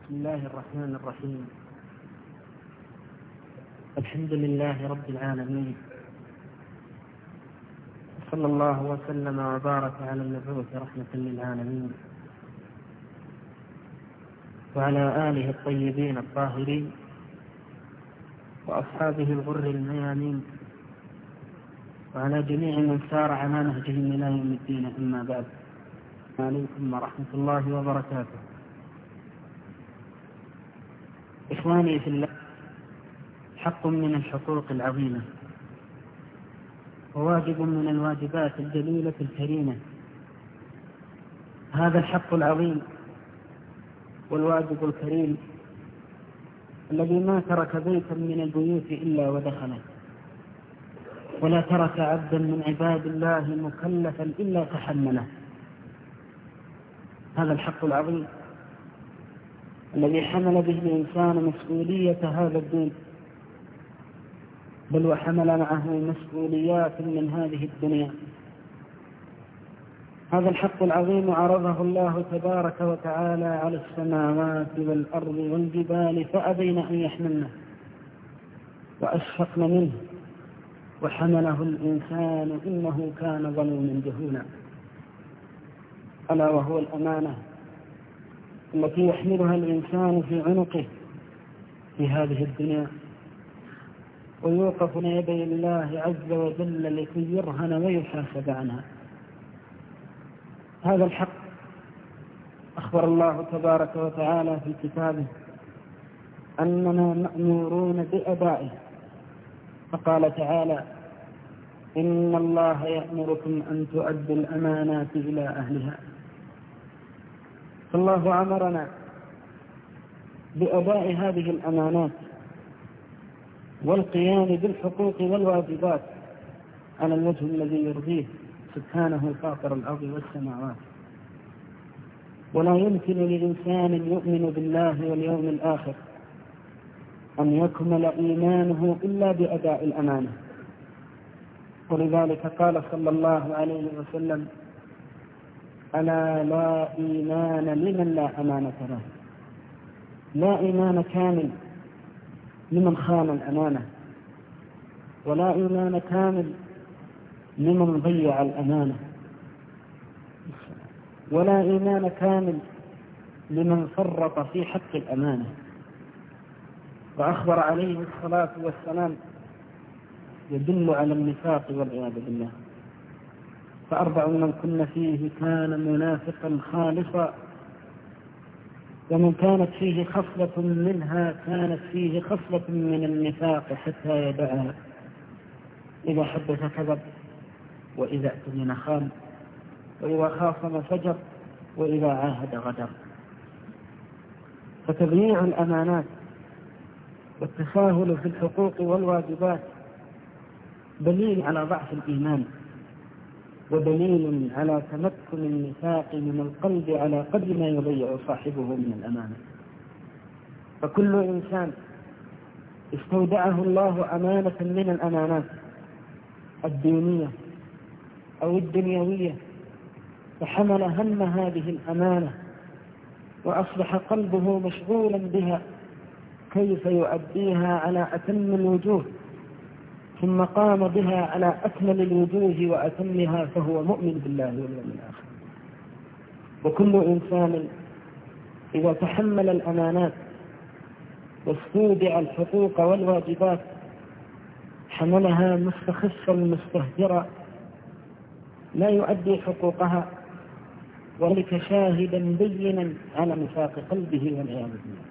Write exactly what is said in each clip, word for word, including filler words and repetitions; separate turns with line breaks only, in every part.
بسم الله الرحمن الرحيم. الحمد لله رب العالمين، صلى الله وسلم وبارك على المبعوث رحمة للعالمين وعلى آله الطيبين الطاهرين وأصحابه الغر الميامين وعلى جميع من سار على نهجهم إلى يوم الدين. أما بعد، عليكم ورحمة الله وبركاته. إخواني في الله، حق من الحقوق العظيمة وواجب من الواجبات الجليلة الكريمة. هذا الحق العظيم والواجب الكريم الذي ما ترك بيتا من البيوت إلا ودخله، ولا ترك عبدا من عباد الله مكلفا إلا تحمله. هذا الحق العظيم الذي حمل به الإنسان مسؤولية هذا الدين، بل وحمل معه مسؤوليات من هذه الدنيا. هذا الحق العظيم عرضه الله تبارك وتعالى على السماوات والأرض والجبال فأبين أن يحملنه وأشفقن منه وحمله الإنسان إنه كان ظلوما جهولا. ألا وهو الأمانة التي يحملها الإنسان في عنقه في هذه الدنيا، ويوقف يدي الله عز وجل لكي يرهن ويحاسب عنها. هذا الحق أخبر الله تبارك وتعالى في كتابه أننا مأمورون بأدائه، فقال تعالى: إن الله يأمركم أن تؤدوا الأمانات إلى أهلها. فالله أمرنا بأداء هذه الأمانات والقيام بالحقوق والواجبات على الوجه الذي يرضيه سبحانه فاطر الأرض والسماوات. ولا يمكن لإنسان يؤمن بالله واليوم الآخر أن يكمل إيمانه إلا بأداء الأمانة. ولذلك قال صلى الله عليه وسلم: ألا لا إيمان لمن لا أمانة له. لا إيمان كامل لمن خان الأمانة، ولا إيمان كامل لمن ضيع الأمانة، ولا إيمان كامل لمن فرط في حق الأمانة. وأخبر عليه الصلاة والسلام يدل على النفاق والعياذ بالله. فأربع من كن فيه كان منافقا خالصا، ومن كانت فيه خصلة منها كانت فيه خصلة من النفاق حتى يدعها: إذا حدث كذب، وإذا اؤتمن خان، وإذا خاصم فجر، وإذا عاهد غدر. فتضييع الأمانات والتساهل في الحقوق والواجبات دليل على ضعف الإيمان، ودليل على تمكن النفاق من القلب على قدر ما يضيع صاحبه من الأمانة. فكل إنسان استودعه الله أمانة من الأمانات الدينية أو الدنيوية، فحمل هم هذه الأمانة وأصبح قلبه مشغولا بها كيف يؤديها على أتم الوجوه، ثم قام بها على أكمل الوجوه وأتمها، فهو مؤمن بالله واليوم الآخر. وكل إنسان إذا تحمل الأمانات واستودع الحقوق والواجبات حملها مستخفا مستهترا لا يؤدي حقوقها، وذلك شاهدا بينا على نفاق قلبه والعياذ بالله.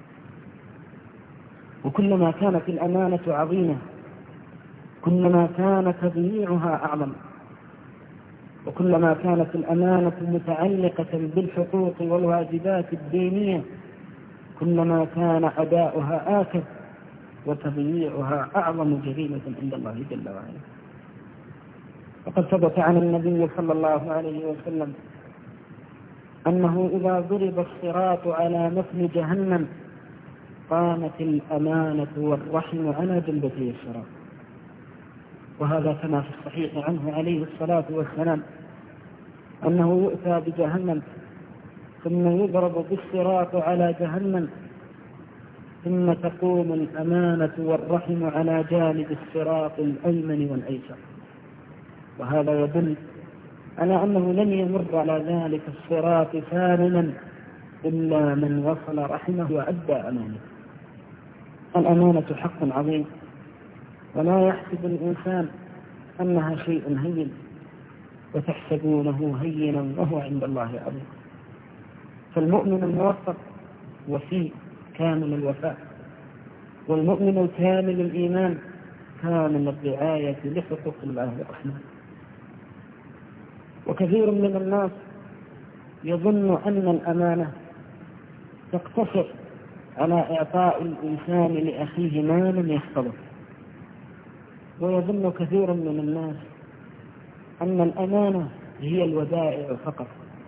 وكلما كانت الأمانة عظيمة كلما كان تضييعها أعظم، وكلما كانت الأمانة متعلقة بالحقوق والواجبات الدينية كلما كان أداؤها آكد وتضييعها أعظم جريمة عند الله جل وعلا. وقد ثبت عن النبي صلى الله عليه وسلم أنه إذا ضرب الصراط على متن جهنم قامت الأمانة والرحم على جنبتي الصراط. وهذا كما في الصحيح عنه عليه الصلاة والسلام أنه يؤتى بجهنم ثم يضرب بالصراط على جهنم ثم تقوم الأمانة والرحم على جانب الصراط الأيمن والأيسر. وهذا يدل على أنه لن يمر على ذلك الصراط سالما إلا من وصل رحمه وأدى أمانه. الأمانة حق عظيم، ولا يحسب الإنسان أنها شيء هين وتحسبونه هينا وهو عند الله عظيم. فالمؤمن الموفق وفي كامل الوفاء، والمؤمن الكامل الإيمان كامل الرعاية لحقوق الله الرحمن. وكثير من الناس يظن أن الأمانة تقتصر على إعطاء الإنسان لأخيه مالا يحفظه، ويظن كثير من الناس أن الأمانة هي الودائع فقط.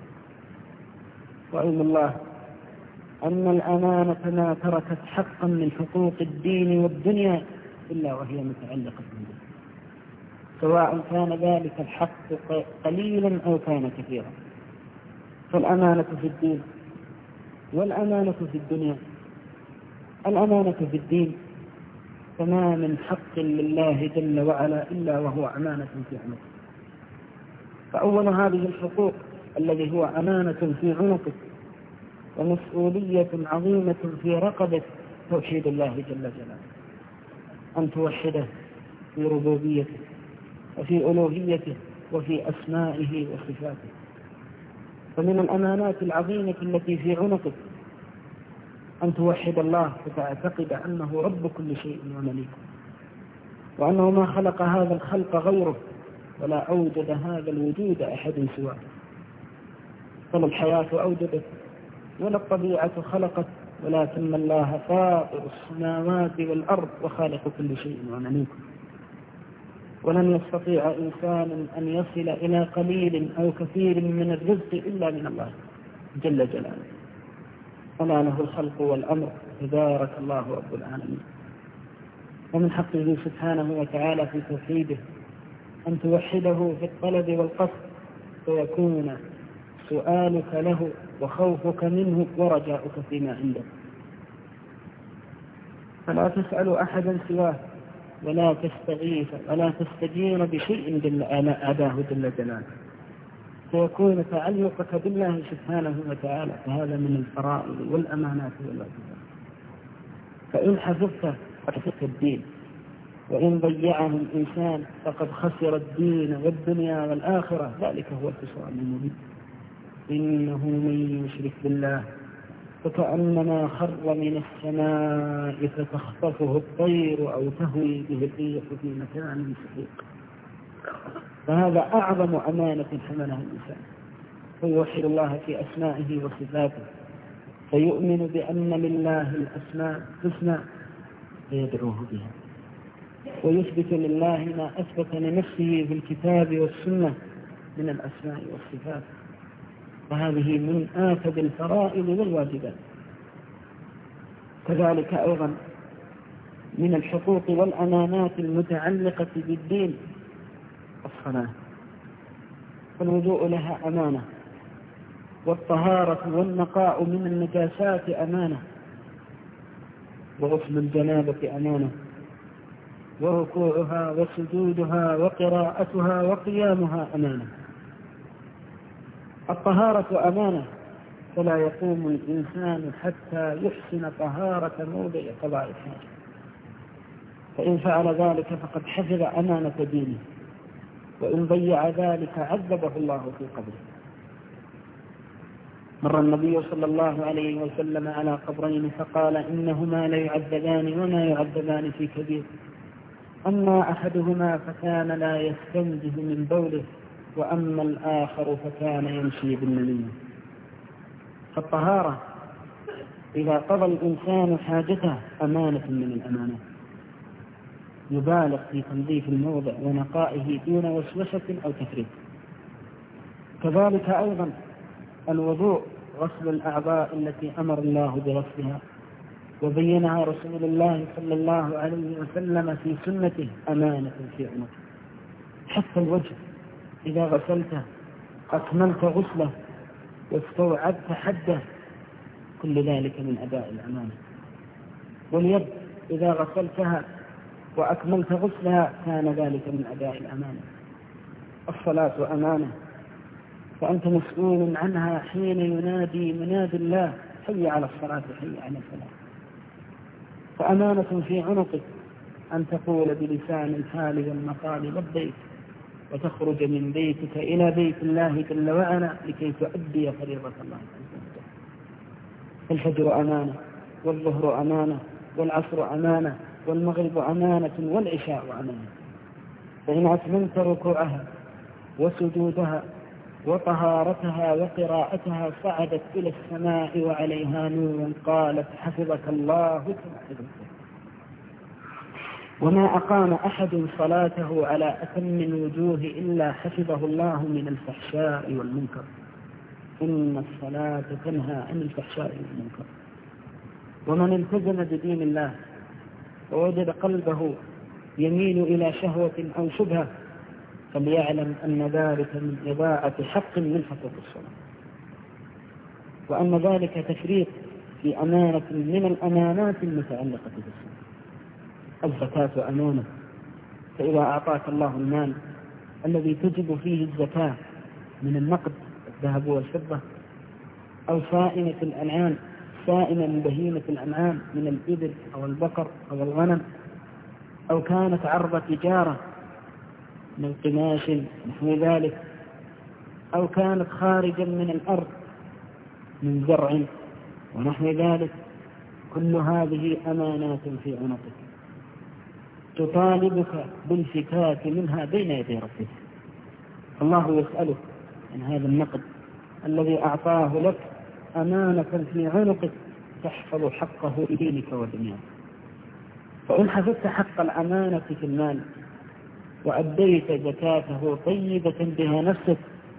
وعلم الله أن الأمانة ما تركت حقا من حقوق الدين والدنيا إلا وهي متعلقة به، سواء كان ذلك الحق قليلا أو كان كثيرا. فالأمانة في الدين والأمانة في الدنيا. الأمانة في الدين فما من حق لله جل وعلا إلا وهو أمانة في عنقه. فأول هذه الحقوق الذي هو أمانة في عنقه ومسؤولية عظيمة في رقبة توحيد الله جل جلاله، أن توحده في ربوبيته وفي ألوهيته وفي أسمائه وصفاته. فمن الأمانات العظيمة التي في عنقك أن توحد الله وتعتقد أنه رب كل شيء ومليكه، وأنه ما خلق هذا الخلق غيره ولا أوجد هذا الوجود أحد سواه، فلا الحياة أوجدت ولا الطبيعة خلقت، ولكن الله فاطر السماوات والأرض وخالق كل شيء ومليكه. ولن يستطيع إنسان أن يصل إلى قليل أو كثير من الرزق إلا من الله جل جلاله، فلا له الخلق والأمر، تبارك الله رب العالمين. ومن حقه سبحانه وتعالى في توحيده أن توحده في الطلب والقصد، فيكون سؤالك له وخوفك منه ورجاؤك فيما عنده. فلا تسأل أحدا سواه ولا تستغيث ولا تستجير بشيء جل أعداه جل جلاله، فيكون تعلقك بالله سبحانه وتعالى. فهذا من الفرائض والأمانات والواجبات. فإن حفظت حفظت الدين، وإن ضيعه الإنسان فقد خسر الدين والدنيا والآخرة. ذلك هو الخسران المبين. إنه من يشرك بالله فكأنما خر من السماء فتخطفه الطير أو تهوي به الريح في مكان سحيق. فهذا أعظم أمانة حملها الإنسان، فيوحد الله في أسمائه وصفاته، فيؤمن بأن لله الأسماء الحسنى فيدعوه بها، ويثبت لله ما أثبت لنفسه في الكتاب والسنة من الأسماء والصفات. وهذه من آكد الفرائض والواجبات. كذلك أيضا من الحقوق والأمانات المتعلقة بالدين الصلاة، فالوضوء لها أمانة، والطهارة والنقاء من النجاسات أمانة، وغسل الجنابة أمانة، وركوعها وسجودها وقراءتها وقيامها أمانة. الطهارة أمانة، فلا يقوم الإنسان حتى يحسن طهارة موضع قضاء الحاجة، فإن فعل ذلك فقد حفظ أمانة دينه، وإن ضيع ذلك عذبه الله في قبره. مر النبي صلى الله عليه وسلم على قبرين فقال إنهما ليعذبان وما يعذبان في كبير، أما أحدهما فكان لا يستنزه من بوله، وأما الآخر فكان يمشي بالنميمة. فالطهارة إذا قضى الإنسان حاجته أمانة من الأمانات، يبالغ في تنظيف الموضع ونقائه دون وسوسة أو تفريط. كذلك أيضا الوضوء، غسل الأعضاء التي أمر الله بغسلها وبينها رسول الله صلى الله عليه وسلم في سنته، أمانة في عنقه. حتى الوجه إذا غسلته أكملت غسله واستوعبت حده، كل ذلك من أداء الأمانة. واليد إذا غسلتها وأكملت غسلها كان ذلك من أداء الأمانة. الصلاة أمانة، فأنت مسؤول عنها حين ينادي منادي الله حي على الصلاة حي على الفلاح. فأمانة في عنقك أن تقول بلسان الحال والمقال لبيك، وتخرج من بيتك إلى بيت الله جل وعلا لكي تؤدي فريضة الله عز وجل. الفجر أمانة، والظهر أمانة، والعصر أمانة، والمغرب أمانة، والعشاء أمانة. فإن أتممت ركوعها وسجودها وطهارتها وقراءتها صعدت إلى السماء وعليها نور قالت حفظك الله كما حفظك. وما أقام أحد صلاته على أتم الوجوه إلا حفظه الله من الفحشاء والمنكر. إن الصلاة تنهى عن الفحشاء والمنكر. ومن التزم بدين الله ووجد قلبه يميل إلى شهوة أو شبهة فليعلم أن ذلك من إضاعة حق من حقوق الصلاة، وأن ذلك تفريط في أمانة من الأمانات المتعلقة بالصلاة. الزكاة أمانة، فإذا أعطاك الله المال الذي تجب فيه الزكاة من النقد الذهب والفضة، أو سائمة الأنعام سائمة من بهيمة الأنعام من الإبل أو البقر أو الغنم، أو كانت عرض تجارة من قماش نحو ذلك، أو كانت خارجا من الأرض من زرع ونحو ذلك، كل هذه أمانات في عنقك تطالبك بالفكاك منها بين يدي ربك. الله يسألك عن هذا النقد الذي أعطاه لك أمانة في عنقك تحفظ حقه لدينك ودنياك. فإن حفظت حق الأمانة في المال وأديت زكاته طيبة بها نفسك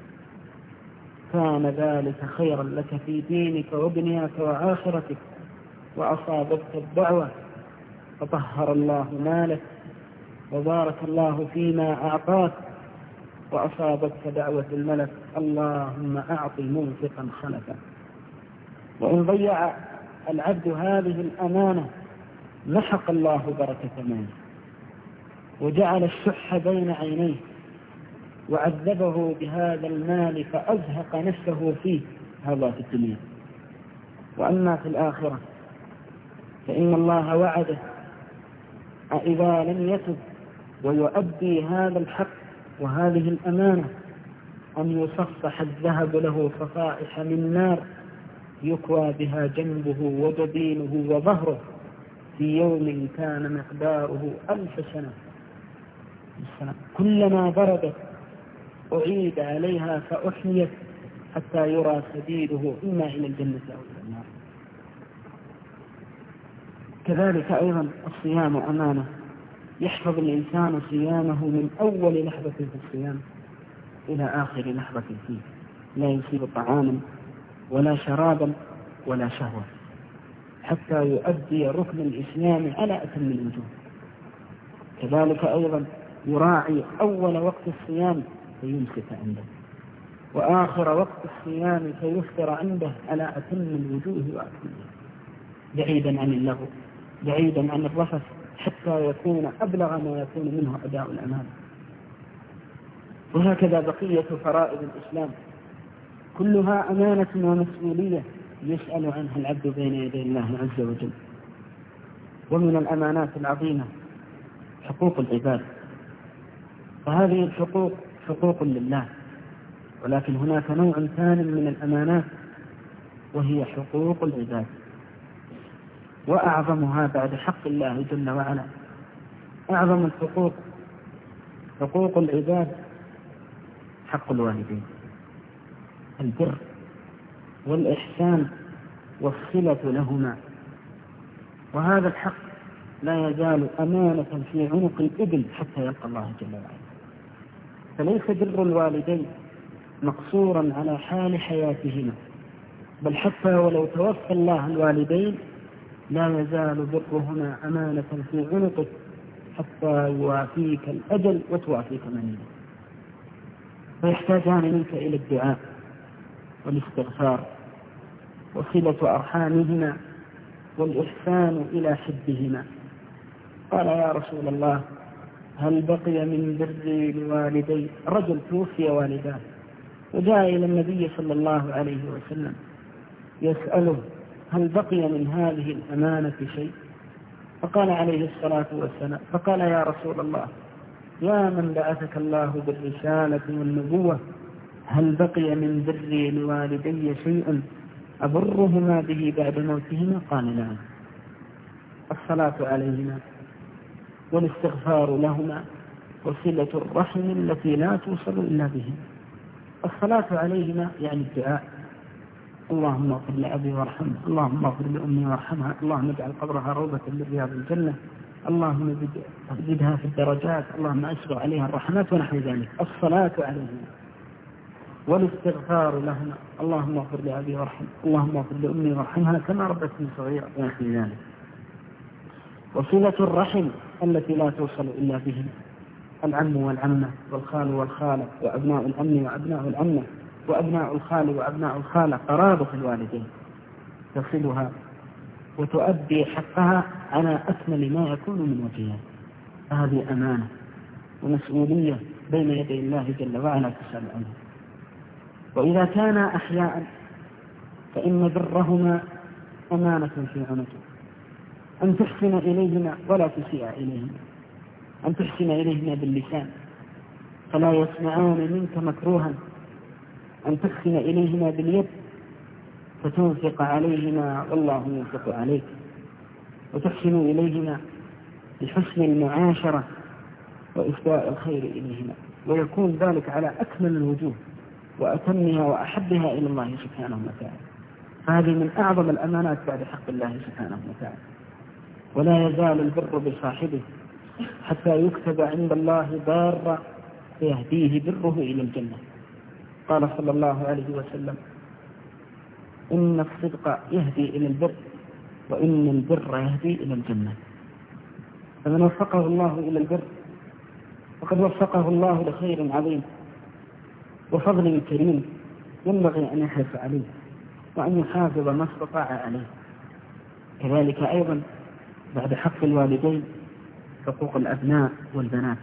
كان ذلك خيرا لك في دينك ودنياك وآخرتك، وأصابتك الدعوة فطهر الله مالك وبارك الله فيما أعطاك، وأصابتك دعوة الملك اللهم أعط منفقا خلفا. وإن ضيع العبد هذه الأمانة محق الله بركة ماله وجعل الشح بين عينيه وعذبه بهذا المال فأزهق نفسه فيه، هذا في الدنيا. وأما في الآخرة فإن الله وعده إذا لم يتب ويؤدي هذا الحق وهذه الأمانة أن يصفح الذهب له صفائح من نار يكوى بها جنبه وجبينه وظهره في يوم كان مقداره ألف سنة. كلما بردت أعيد عليها فأحيت حتى يرى سبيله إما إلى الجنة أو إلى النار. كذلك أيضا الصيام أمانة، يحفظ الإنسان صيامه من أول لحظة في الصيام إلى آخر لحظة فيه، لا يصيب طعاما ولا شرابا ولا شهوة حتى يؤدي ركن الإسلام على أتم الوجوه. كذلك أيضا يراعي أول وقت الصيام فيمسك عنده، وآخر وقت الصيام فيفطر عنده على أتم الوجوه وأكملها، بعيدا عن اللغو بعيدا عن الرفث حتى يكون أبلغ ما يكون منه أداء الأمانة. وهكذا بقية فرائض الإسلام كلها أمانة ومسؤولية يسأل عنها العبد بين يدي الله عز وجل. ومن الأمانات العظيمة حقوق العباد، فهذه الحقوق حقوق لله، ولكن هناك نوع ثاني من الأمانات وهي حقوق العباد، وأعظمها بعد حق الله جل وعلا. أعظم الحقوق حقوق العباد حق الوالدين، البر والإحسان والصلة لهما، وهذا الحق لا يزال أمانة في عنق الابن حتى يلقى الله جل وعلا. فليس بر الوالدين مقصورا على حال حياتهما، بل حتى ولو توفى الله الوالدين لا يزال برهما أمانة في عنقك حتى يوافيك الأجل وتوافيك منه. فيحتاجان منك إلى الدعاء والاستغفار وصلة أرحامهما والإحسان إلى حدهما. قال يا رسول الله هل بقي من بري لوالدي؟ رجل توفي والداه وجاء إلى النبي صلى الله عليه وسلم يسأله هل بقي من هذه الأمانة شيء؟ فقال عليه الصلاة والسلام فقال يا رسول الله يا من بعثك الله بالرسالة والنبوة هل بقي من بري لوالدي شيء أبرهما به بعد موتهما؟ قال نعم، الصلاة عليهما والاستغفار لهما وصلة الرحم التي لا توصل إلا بهم. الصلاة عليهما يعني الدعاء، اللهم اغفر لأبي وارحمه، اللهم اغفر لأمي وارحمها، اللهم اجعل قبرها روضة من رياض الجنة، اللهم زدها في الدرجات، اللهم أسبغ عليها الرحمات ونحو ذلك. الصلاة عليهما والاستغفار لهما، اللهم اغفر لأبي وارحمه، اللهم اغفر لأمي وارحمها كما ربتني صغيرا ونحو ذلك. وصلة الرحم التي لا توصل إلا بهم، العم والعمة والخال والخالة وأبناء العم وأبناء العمة وأبناء الخال وأبناء الخالة، قرابة الوالدين تصلها وتؤدي حقها على أكمل ما يكون من وجهها. هذه أمانة ومسؤولية بين يدي الله جل وعلا تسأل عنها. وإذا كان أحياء فإن برهما أمانة في عنقك، أن تحسن إليهما ولا تسيء إليهما، أن تحسن إليهما باللسان فلا يسمعان منك مكروها، أن تحسن إليهما باليد فتنفق عليهما والله ينفق عليك، وتحسن إليهما بحسن المعاشرة وإفداء الخير إليهما، ويكون ذلك على أكمل الوجوه وأتمها وأحبها إلى الله سبحانه وتعالى. فهذه من أعظم الأمانات بعد حق الله سبحانه وتعالى. ولا يزال البر بصاحبه حتى يكتب عند الله بارا فيهديه بره إلى الجنة. قال صلى الله عليه وسلم إن الصدق يهدي إلى البر وإن البر يهدي إلى الجنة. فمن وفقه الله إلى البر فقد وفقه الله لخير عظيم وفضل كريم ينبغي أن يحرص عليه وأن يحافظ ما استطاع عليه. كذلك أيضا بعد حق الوالدين حقوق الأبناء والبنات،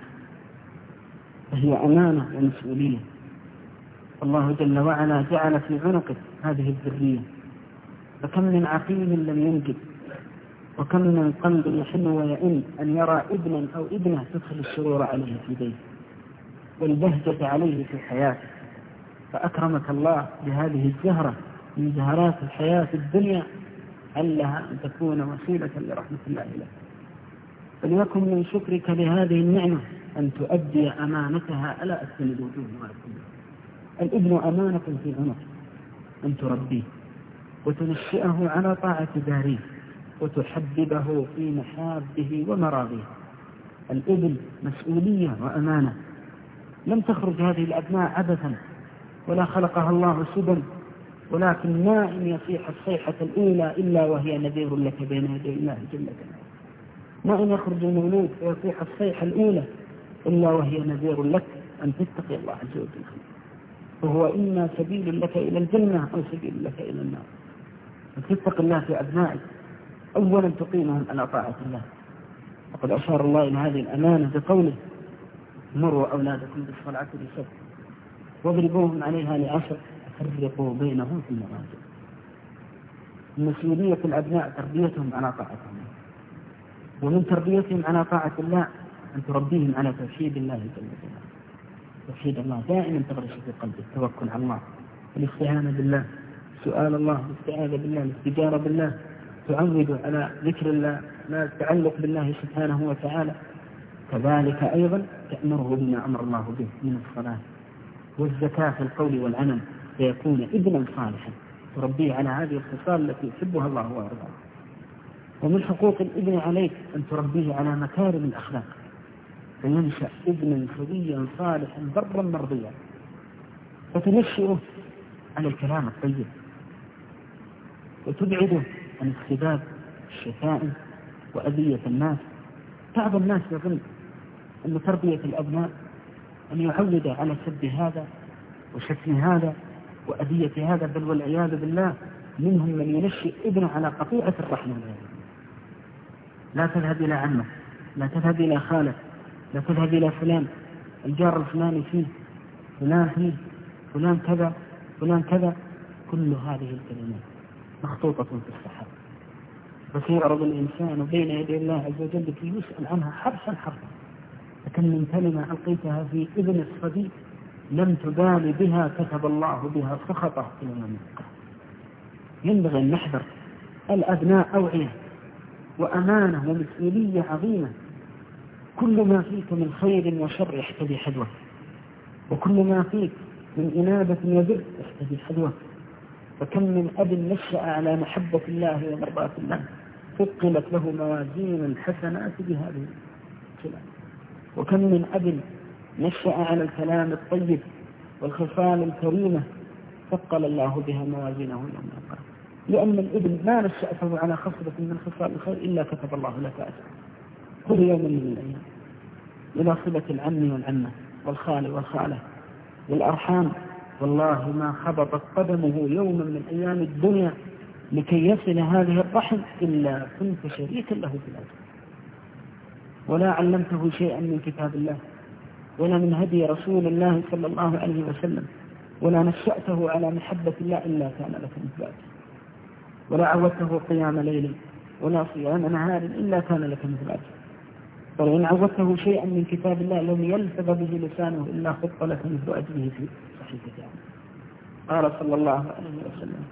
فهي أمانة ومسؤولية. الله جل وعلا جعل في عنقه هذه الذرية، فكم من عقيم لم ينجب، وكم من قلب يحن ويئن أن يرى ابنا أو ابنة تدخل السرور عليه في بيته والبهجة عليه في حياته. فأكرمك الله بهذه الزهرة من زهرات الحياة الدنيا علها أن تكون وسيلة لرحمة الله لك. فليكن من شكرك لهذه النعمة أن تؤدي أمانتها على أسفل الوجوه والقلوب. الابن أمانة في عنق، أن تربيه وتنشئه على طاعة باريه وتحببه في محابه ومراضيه. الابن مسؤولية وأمانة. لم تخرج هذه الأبناء عبثا ولا خلقها الله سدى، ولكن ما إن يصيح الصيحة الأولى إلا وهي نذير لك بين يدي الله جل جلاله. ما إن يخرج المولود ويصيح الصيحة الأولى إلا وهي نذير لك أن تتقي الله عز وجل، وهو إما سبيل لك إلى الجنة أو سبيل لك إلى النار. فتتق الله في أبنائك، أولا تقيمهم على طاعة الله. وقد أشار الله إلى هذه الأمانة بقوله مروا أولادكم بالصلاة لسبع واضربوهم عليها لعشر فرقوا بينهم في المضاجع. مسؤولية الأبناء تربيتهم على طاعة الله، ومن تربيتهم على طاعة الله أن تربيهم على توحيد الله جل وعلا. توحيد الله دائما تغرس في قلبه، التوكل على الله، الاستعانة بالله، سؤال الله، الاستعاذة بالله، الاستجارة بالله، تعود على ذكر الله، لا التعلق بالله سبحانه وتعالى. كذلك أيضا تأمره بما أمر الله به من الصلاة والزكاة في القول والعمل، فيكون ابنا صالحا تربيه على هذه الخصال التي يحبها الله ويرضاها. ومن حقوق الابن عليك أن تربيه على مكارم الأخلاق، فينشأ ابنا سويا صالحا برا مرضيا، فتنشئه على الكلام الطيب وتبعده عن السباب الشتائم وأذية الناس. بعض الناس يظن أن تربية الأبناء أن يعود على سب هذا وشتم هذا وأذية هذا، بل والعياذ بالله منهم من ينشئ ابنه على قطيعة الرحمة، لا تذهب إلى عمه، لا تذهب إلى خالك، لا تذهب إلى فلان، الجار الفلاني فيه، فلان فيه، فلان كذا، فلان كذا. كل هذه الكلمات مخطوطة في الصحابة، فسيعرض الإنسان بين يدي الله عز وجل كي يسأل عنها حرفا حرفا. فكم من كلمة ألقيتها في إذن الصديق لم تبال بها كتب الله بها سخطه إلى يوم القيامة. ينبغي أن نحذر. الأبناء أوعية وأمانة ومسؤولية عظيمة. كل ما فيك من خير وشر يحتدي حدوه، وكل ما فيك من إنابة وبر يحتدي حدوه. فكم من أب نشأ على محبة الله ومرضاة الله ثقلت له موازين الحسنات بهذه الكلام، وكم من أب نشأ على الكلام الطيب والخصال الكريمة ثقل الله بها موازينه يوم القيامة. لأن الابن ما نشأته على خصلة من خصال الخير إلا كتب الله لك أجر. كل يوم من الأيام إلى صلة العم والعمة والخال والخالة والأرحام، والله ما خبطت قدمه يوما من أيام الدنيا لكي يصل هذه الرحم إلا كنت شريكا له في الأجر. ولا علمته شيئا من كتاب الله ولا من هدي رسول الله صلى الله عليه وسلم، ولا نشأته على محبة الله إلا كان لك مثل أجر. ولا عودته قيام ليل ولا صيام نهار إلا كان لك مثل أجر. ولئن عودته شيئا من كتاب الله لم يلفظ به لسانه إلا خط لك مثل أجره في صحيفته. قال صلى الله عليه وسلم: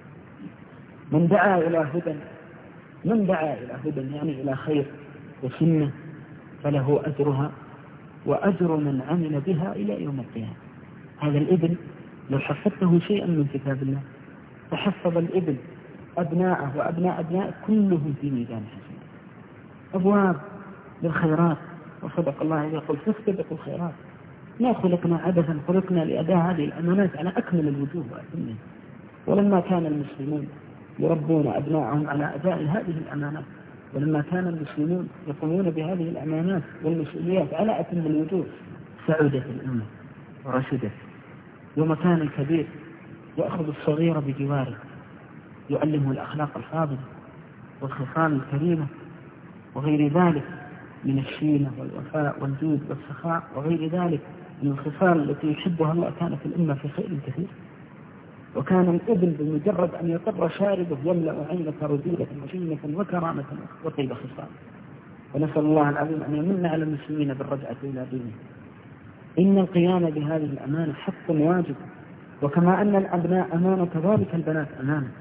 من دعا إلى هدى من دعا إلى هدى يعني إلى خير وسنة فله أجرها وأجر من عمل بها إلى يوم القيامة. هذا الابن لو حفظته شيئا من كتاب الله تحفظ الابن أبناءه وأبناء أبناء كلهم في ميزان حسنات. أبواب للخيرات، وصدق الله يقول: فاستبقوا الخيرات. ما خلقنا عبثا، خلقنا لأداء هذه الأمانات على أكمل الوجوه وأتمها. ولما كان المسلمون يربون أبناءهم على أداء هذه الأمانات، ولما كان المسلمون يقومون بهذه الأمانات والمسؤوليات على أتم الوجوه، سعودت الأمة ورشدت. يوم كان الكبير يأخذ الصغير بجواره يعلمه الأخلاق الفاضلة والخصال الكريمة وغير ذلك من الشينة والوفاء والجود والسخاء وغير ذلك من الخصال التي يحبها الله. كانت الأمة في خير كثير. وكان الابن بمجرد أن يطر شاربه يملأ عينك رذيلة وشينة وكرامة وطيب خصال. ونسأل الله العظيم أن يمن على المسلمين بالرجعة إلى دينه. إن القيام بهذه الأمانة حق واجب، وكما أن الأبناء أمانة كذلك البنات أمانة،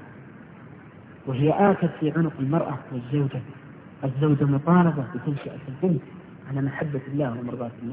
وهي آكد في عنق المرأة والزوجة. الزوجة مطالبة بتنشئة البنت على محبة الله ومرضاة الله،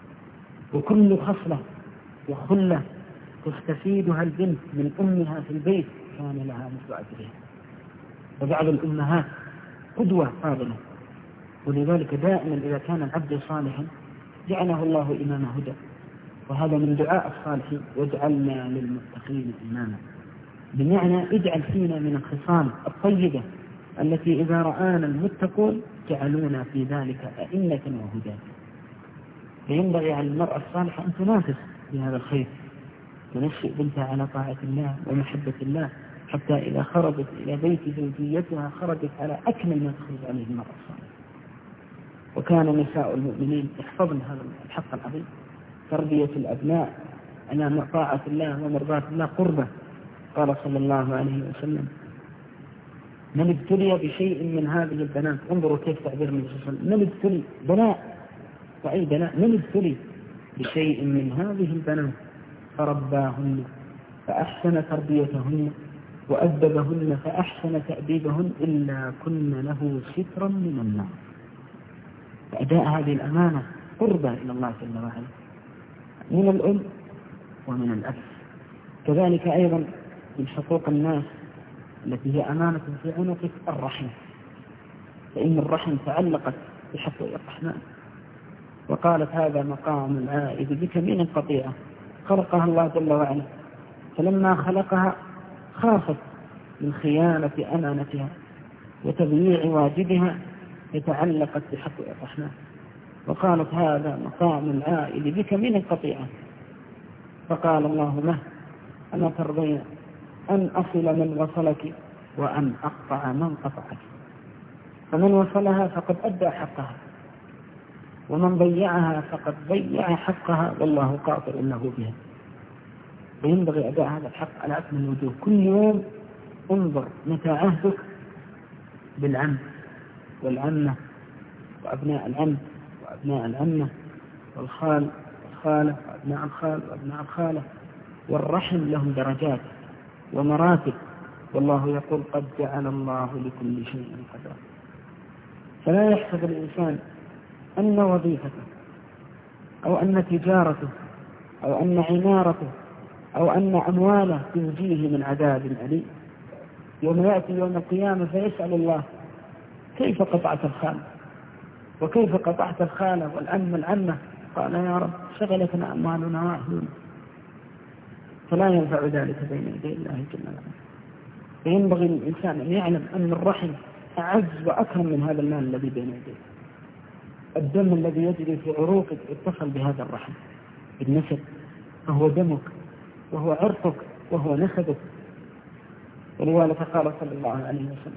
وكل خصلة وخلة تستفيدها البنت من أمها في البيت كان لها مثل أجرها. وبعض الأمهات قدوة فاضلة، ولذلك دائما إذا كان العبد صالحا جعله الله إمام هدى. وهذا من دعاء الصالحين: واجعلنا للمتقين إماما، بمعنى اجعل فينا من الخصال الطيبة التي إذا رآنا المتقون جعلونا في ذلك أئمة وهداة. فينبغي على المرأة الصالحة أن تنافس في هذا الخير، تنشئ بنتها على طاعة الله ومحبة الله، حتى إذا خرجت إلى بيت زوجيتها خرجت على أكمل ما تخرج عليه المرأة الصالحة. وكان نساء المؤمنين يحفظن هذا الحق العظيم: تربية الأبناء على طاعة الله ومرضاة الله قربة. قال صلى الله عليه وسلم: من ابتلي بشيء من هذه البنات، انظروا كيف تعبير النبي صلى الله عليه وسلم: من ابتلي بلاء وأي بلاء، من ابتلي بشيء من هذه البنات فرباهن فأحسن تربيتهن وأدبهن فأحسن تأديبهن إلا كن له سترا من النار. فأداء هذه الأمانة قربة إلى الله جل وعلا من الأم ومن الأب. كذلك أيضا من حقوق الناس التي هي أمانة في عنقك الرحم، فإن الرحم تعلقت بحقوق الرحمن. وقالت: هذا مقام العائد بك من القطيعة. خلقها الله جل وعلا، فلما خلقها خافت من خيانة أمانتها وتضييع واجبها، فتعلقت بحقوق الرحمن. وقالت: هذا مقام العائد بك من القطيعة. فقال الله له: أما ترضين أن أصل من وصلك وأن أقطع من قطعك. فمن وصلها فقد أدى حقها، ومن ضيعها فقد ضيع حقها، والله قاطع له بها. وينبغي أداء هذا الحق على أكمل الوجوه. كل يوم انظر متى عهدك بالعم والعمة وأبناء العم وأبناء العمة والخال والخالة وأبناء الخال وأبناء الخالة، والرحم لهم درجات ومراتب، والله يقول قد جعل الله لكل شيء قدرا. فلا يحسب الإنسان أن وظيفته أو أن تجارته أو أن عمارته أو أن أمواله تنجيه من عذاب أليم. يوم يأتي يوم القيامة فيسأل الله كيف قطعت الخال وكيف قطعت الخالة والأم العمة؟ قال يا رب شغلتنا أموالنا وأهلنا. فلا ينفع ذلك بين يدي الله جل وعلا. فينبغي للإنسان أن يعلم أن الرحم أعز وأكرم من هذا المال الذي بين يديه. الدم الذي يجري في عروقك اتصل بهذا الرحم بالنسب، فهو دمك وهو عرقك وهو نسبك. ولذلك قال صلى الله عليه وسلم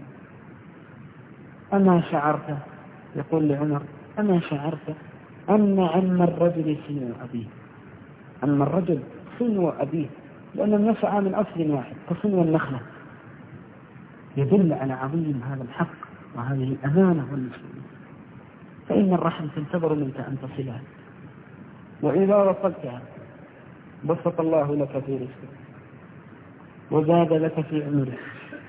أما شعرت، يقول لعمر أما شعرت أن عم الرجل سنو أبيه؟ عم الرجل سنو أبيه، لأنهم يسعى من أصل واحد كسنو النخلة. يدل على عظيم هذا الحق وهذه الأمانة والمسؤولية. فإن الرحم تنتظر منك أن تصلها، وإذا وصلتها بسط الله لك في رزقك وزاد لك في عمرك.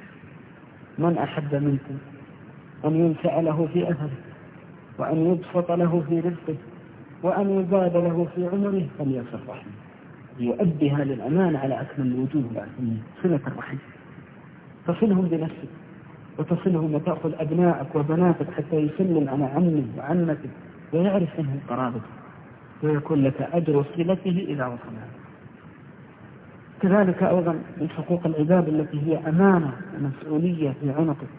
من أحب منكم أن ينسأ له في أثره وأن يبسط له في رزقه وأن يزاد له في عمره فليصل رحمه، ليؤدي هذه الأمانة على أكمل الوجوه. صلة الرحم تصلهم بنفسك وتصلهم وتأخذ أبنائك وبناتك حتى يسلم على عمه وعمتك ويعرف أنه قرابته، ويكون لك أجر صلته إذا وصلها. كذلك أيضا من حقوق العباد التي هي أمانة ومسؤولية في عنقك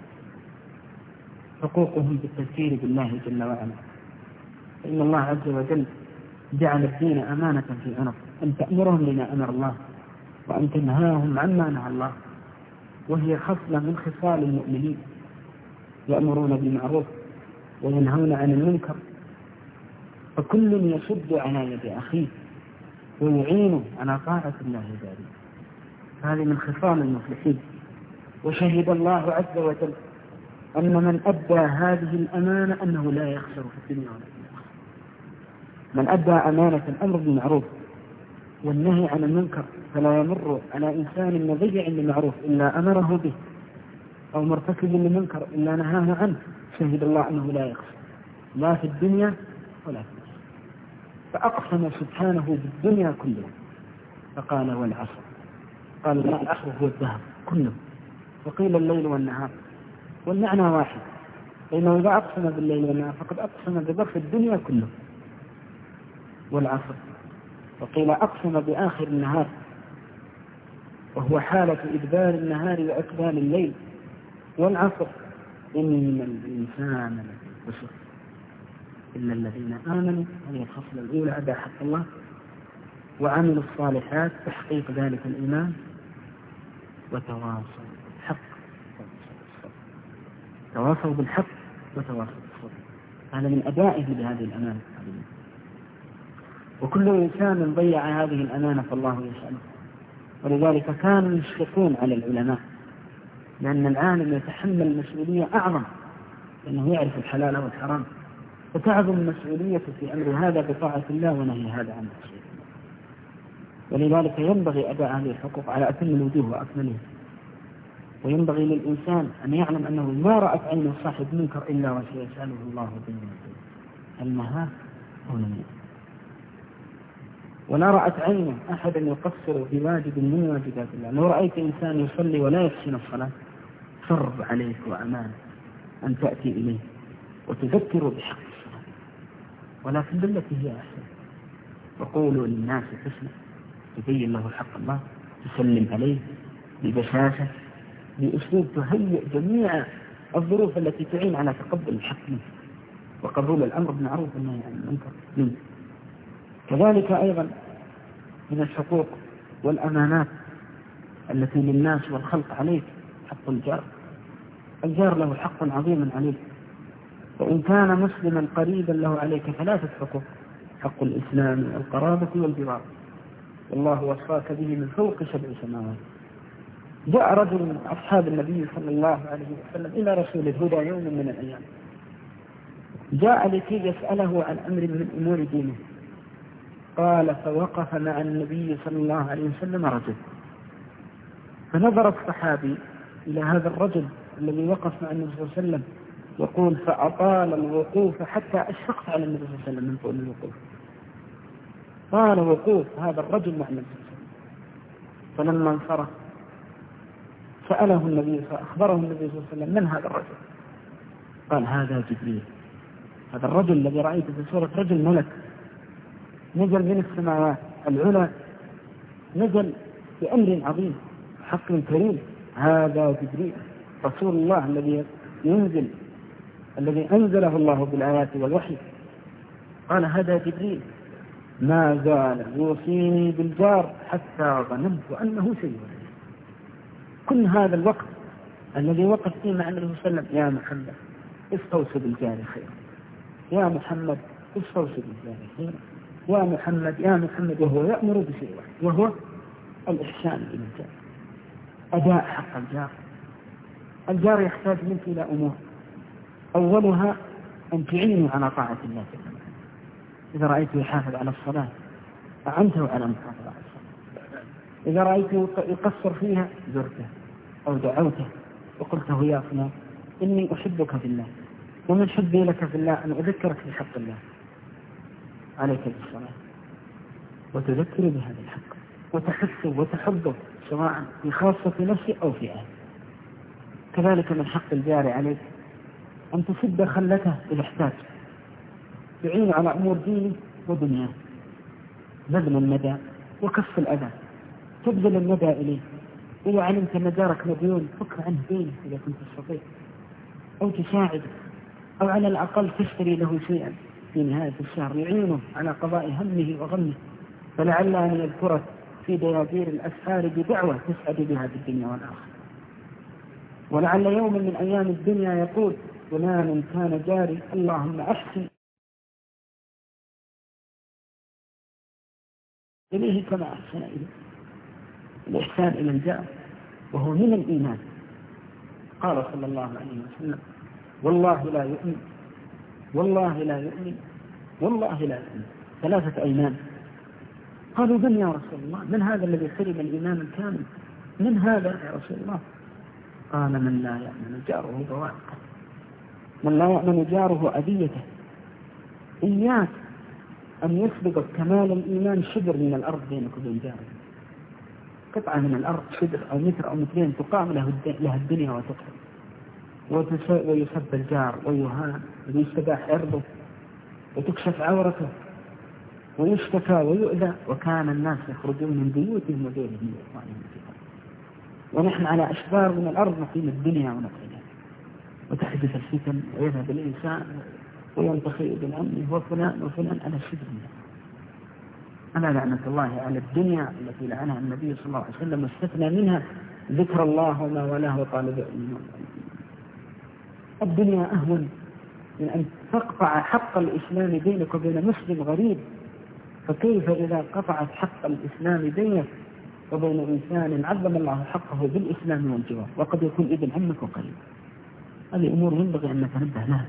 حقوقهم بالتذكير بالله جل وعلا. فإن الله عز وجل جعل الدين أمانة في عنق، أن تأمرهم بما أمر الله وأن تنهاهم عما نهى الله، وهي خصلة من خصال المؤمنين، يأمرون بالمعروف وينهون عن المنكر، فكل يشد على يد أخيه ويعينه على طاعة الله ذلك. هذه من خصال المفلحين. وشهد الله عز وجل أن من أدى هذه الأمانة أنه لا يخسر في الدنيا ولا في الآخرة. من أدى أمانة الأمر بالمعروف والنهي عن المنكر فلا يمر على إنسان مضيع للمعروف إلا أمره به، أو مرتكب للمنكر إلا نهاه عنه. شهد الله أنه لا يخسر لا في الدنيا ولا في الآخرة. فأقسم سبحانه بالدنيا كلها فقال والعصر. قال لا، العصر هو الذهب كله، وقيل الليل والنهار، والمعنى واحد، لأنه إذا أقسم بالليل والنهار فقد أقسم بظرف الدنيا كله. والعصر وقيل أقسم بآخر النهار، وهو حالة إدبار النهار وإقبال الليل. والعصر إن الإنسان لفي خسر إلا الذين آمنوا، هذه الخصلة الأولى أدى حق الله وعملوا الصالحات تحقيق ذلك الإيمان وتواصوا بالحق تواصوا بالحق وتواصوا بالصبر. هذا من أدائه لهذه الأمانة. وكل إنسان ضيع هذه الأمانة فالله يسأله. ولذلك كانوا يشفقون على العلماء، لأن العالم يتحمل مسؤولية أعظم، لأنه يعرف الحلال والحرام، فتعظم مسؤولية في أمر هذا بطاعة الله ونهي هذا عن معصية الله. ولذلك ينبغي أداء هذه الحقوق على أتم الوجوه وأكملها. وينبغي للإنسان أن يعلم أنه ما رأت عين صاحب منكر إلا وسيسأله الله بينه هل نهاه أو لم ينهه. ولا رأت عينه أحدا يقصر بواجب من واجبات الله. لو رأيت إنسان يصلي ولا يحسن الصلاة فرض عليك وأمانة أن تأتي إليه وتذكره بحق الصلاة، ولكن بالتي هي أحسن. وقولوا للناس حسنا، تبين له حق الله، تسلم عليه ببشاشة، بأسلوب تهيئ جميع الظروف التي تعين على تقبل الحق منه وقبول الأمر بالمعروف والنهي عن المنكر منه. كذلك أيضا من الحقوق والأمانات التي للناس والخلق عليك حق الجار. الجار له حق عظيم عليك، وإن كان مسلما قريبا له عليك ثلاثة حقوق: حق الإسلام والقرابة والجوار، والله وصاك به من فوق سبع سماوات. جاء رجل من أصحاب النبي صلى الله عليه وسلم إلى رسول الهدى يوم من الأيام، جاء لكي يسأله عن أمر من أمور دينه. قال: فوقف مع النبي صلى الله عليه وسلم رجل، فنظر الصحابي إلى هذا الرجل الذي وقف مع النبي صلى الله عليه وسلم يقول: فأطال الوقوف حتى أشفقت على النبي صلى الله عليه وسلم من طول الوقوف. طال وقوف هذا الرجل مع النبي صلى الله عليه وسلم. فلما انصرف سأله النبي فأخبره النبي صلى الله عليه وسلم: من هذا الرجل؟ قال: هذا جبريل. هذا الرجل الذي رأيته في صورة رجل ملك نزل من السماوات العلى، نزل بأمر عظيم حق كريم. هذا جبريل رسول الله الذي ينزل، الذي أنزله الله بالآيات والوحي. قال: هذا جبريل ما زال يوصيني بالجار حتى ظننت أنه سيولد. كل هذا الوقت الذي وقف فيه مع النبي صلى الله عليه وسلم: يا محمد استوصي بالجار خيرا، يا محمد استوصي بالجار خيرا، يا محمد يا محمد، وهو يأمر بشيء واحد وهو الإحسان إلى الجار، أداء حق الجار. الجار يحتاج منك إلى أمور، أولها أن تعينوا على طاعة الله تعالى. إذا رأيته يحافظ على الصلاة أعنته على المحافظة على الصلاة. إذا رأيته يقصر فيها زرته أو دعوته وقلت: يا فلان إني أحبك في الله، ومن حبي لك في الله أن أذكرك بحق الله، عليك بالصلاة وتذكر بهذا الحق وتحسه وتحبه، سواء في خاصة في نفسي أو في أهل. كذلك من حق الجار عليك أن تسد خلته بالإحتاج، تعين على أمور دينه ودنياه، بذل الندى وكف الأذى، تبذل الندى إليه. إذا علمت أن جارك مديون فك عنه دينه إذا كنت تستطيع، أو تساعده، أو على الأقل تشتري له شيئا في نهاية الشهر يعينه على قضاء همه وغمه، فلعل أن يذكرك في دياجير الأسفار بدعوة تسعد بها في الدنيا والآخرة. ولعل يوم من أيام الدنيا يقول: فلان كان جاري اللهم أحسن إليه كما أحسن إليه. الإحسان إلى الجار وهو من الإيمان. قال صلى الله عليه وسلم: والله لا يؤمن، والله لا يؤمن، والله لا يؤمن، ثلاثة أيمان. قالوا: من يا رسول الله؟ من هذا الذي سلم الإيمان الكامل؟ من هذا يا رسول الله؟ قال: من لا يأمن جاره بوائقه، من لا يأمن جاره أذيته. إياك أن يسبق كمال الإيمان شبر من الأرض بينك وبين جارك، قطعة من الأرض شبر أو متر أو مترين تقام لها الدنيا وتكره، ويسب الجار ويهان ويستباح عرضه وتكشف عورته ويشتكى ويؤذى، وكان الناس يخرجون من بيوتهم ودورهم وإخوانهم في الأرض، ونحن على أشبار من الأرض نقيم الدنيا ونقيمها، وتحدث الفتن ويذهب الإنسان وينتخي ابن عمه وفلان وفلان على الشبر منه. أنا لعنة الله على الدنيا التي لعنها النبي صلى الله عليه وسلم واستثنى منها ذكر الله وما ولاه وطالب علمه. الدنيا أهون من أن تقطع حق الإسلام بينك وبين مسلم غريب، فكيف إذا قطعت حق الإسلام بينك وبين إنسان عظم الله حقه بالإسلام والجوار وقد يكون ابن عمك وقريب. هذه أمور ينبغي أن نتنبه لها.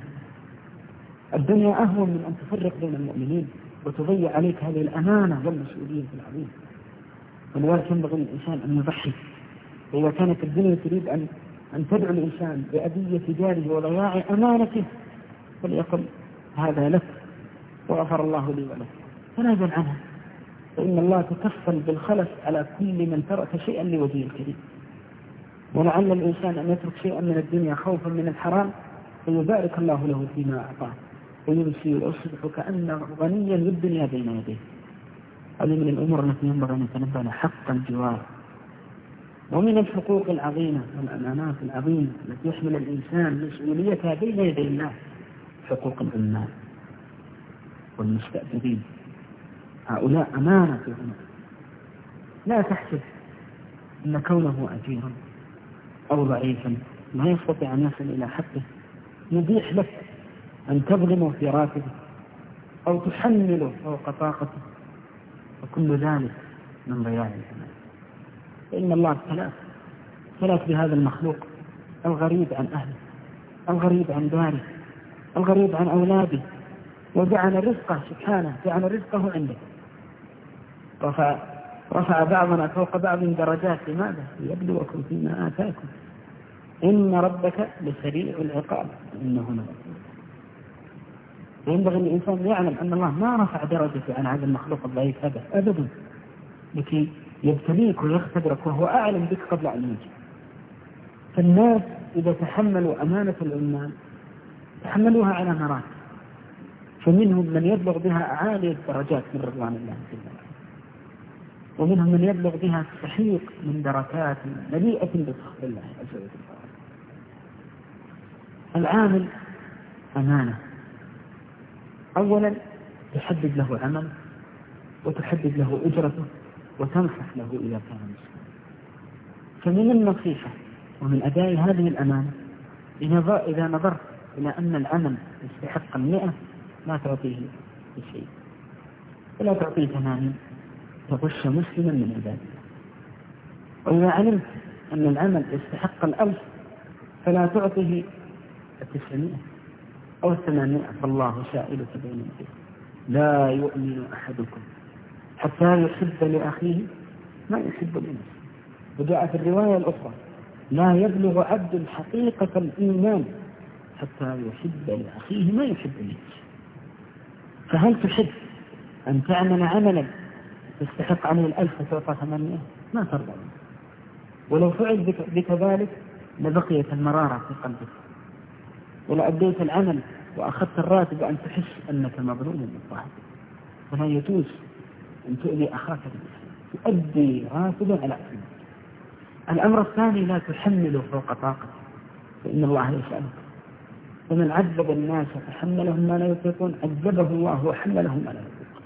الدنيا أهون من أن تفرق بين المؤمنين وتضيع عليك هذه الأمانة والمسؤولية العظيمة. ولذلك ينبغي الإنسان أن يضحي. وإذا كانت الدنيا تريد أن أن تدعو الإنسان بأذية جاره وضياع أمانته فليقل: هذا لك وغفر الله لي ولك، تنازل عنها، فإن الله تكفل بالخلف على كل من ترك شيئا لوجه الكريم. ولعل الإنسان أن يترك شيئا من الدنيا خوفا من الحرام فيبارك الله له فيما أعطاه، ويمسي ويصبح كأنه غنيا بالدنيا بين يديه. هذه من الأمور التي ينبغي أن نتنبه لها: حق الجوار. ومن الحقوق العظيمة والأمانات العظيمة التي يحمل الإنسان مسؤوليتها بين يدي الله حقوق العمال والمستأجرين. هؤلاء أمانة هنا. لا تحسب أن كونه أجيرا أو ضعيفا ما يستطيع أن يصل إلى حقه يبيح لك أن تظلمه في راتبه أو تحمله فوق طاقته، وكل ذلك من ضياع الأمان. فإن الله ابتلاك ابتلاك بهذا المخلوق الغريب عن أهله، الغريب عن داره، الغريب عن أولاده، وجعل رزقه سبحانه جعل رزقه عنده. رفع, رفع بعضنا فوق بعض درجات. لماذا؟ ليبلوكم فيما آتاكم، إن ربك لسريع العقاب إنه لغفور. وينبغي الإنسان يعلم أن الله ما رفع درجته عن هذا المخلوق الضعيف هذا أبدا، لكي يبتليك ويختبرك وهو أعلم بك قبل أن يجي. فالناس إذا تحملوا أمانة العمال تحملوها على مراتب، فمنهم من يبلغ بها أعالي الدرجات من رضوان الله تعالى، ومنهم من يبلغ بها السحيق من دركات مليئة بسخط الله عز وجل. العامل أمانة، أولا تحدد له عمل وتحدد له أجرته وتنصح له إذا كان مسلما. فمن النصيحة ومن أداء هذه الأمانة إذا نظرت إلى أن العمل يستحق المئة لا تعطيه بشيء ولا تعطيه ثمانين تغش مسلما من عبادنا. وإذا علمت أن العمل يستحق الألف فلا تعطيه التسعمائة أو الثمانمائة، فالله سائلك بين يديه لا يؤمن أحدكم حتى يحب لأخيه ما يحب لنفسه. وجاء في الرواية الأخرى لا يبلغ عبد حقيقة الإيمان حتى يحب لأخيه ما يحب لنفسه. فهل تحب أن تعمل عملا تستحق عليه الألف وتعطى ثمانية؟ ما ترضى. ولو فعل بك, بك ذلك لبقيت المرارة في قلبك، ولو أديت العمل وأخذت الراتب أن تحس أنك مظلوم بالظاهر. فلا يجوز أن تؤذي أخاك بالإسلام، تؤدي راتبا على أسلام. الأمر الثاني لا تحمله فوق طاقته، فإن الله يسألك ومن عذب الناس فحملهم ما لا يطيقون عذبه الله وحملهم ما لا يطيقون.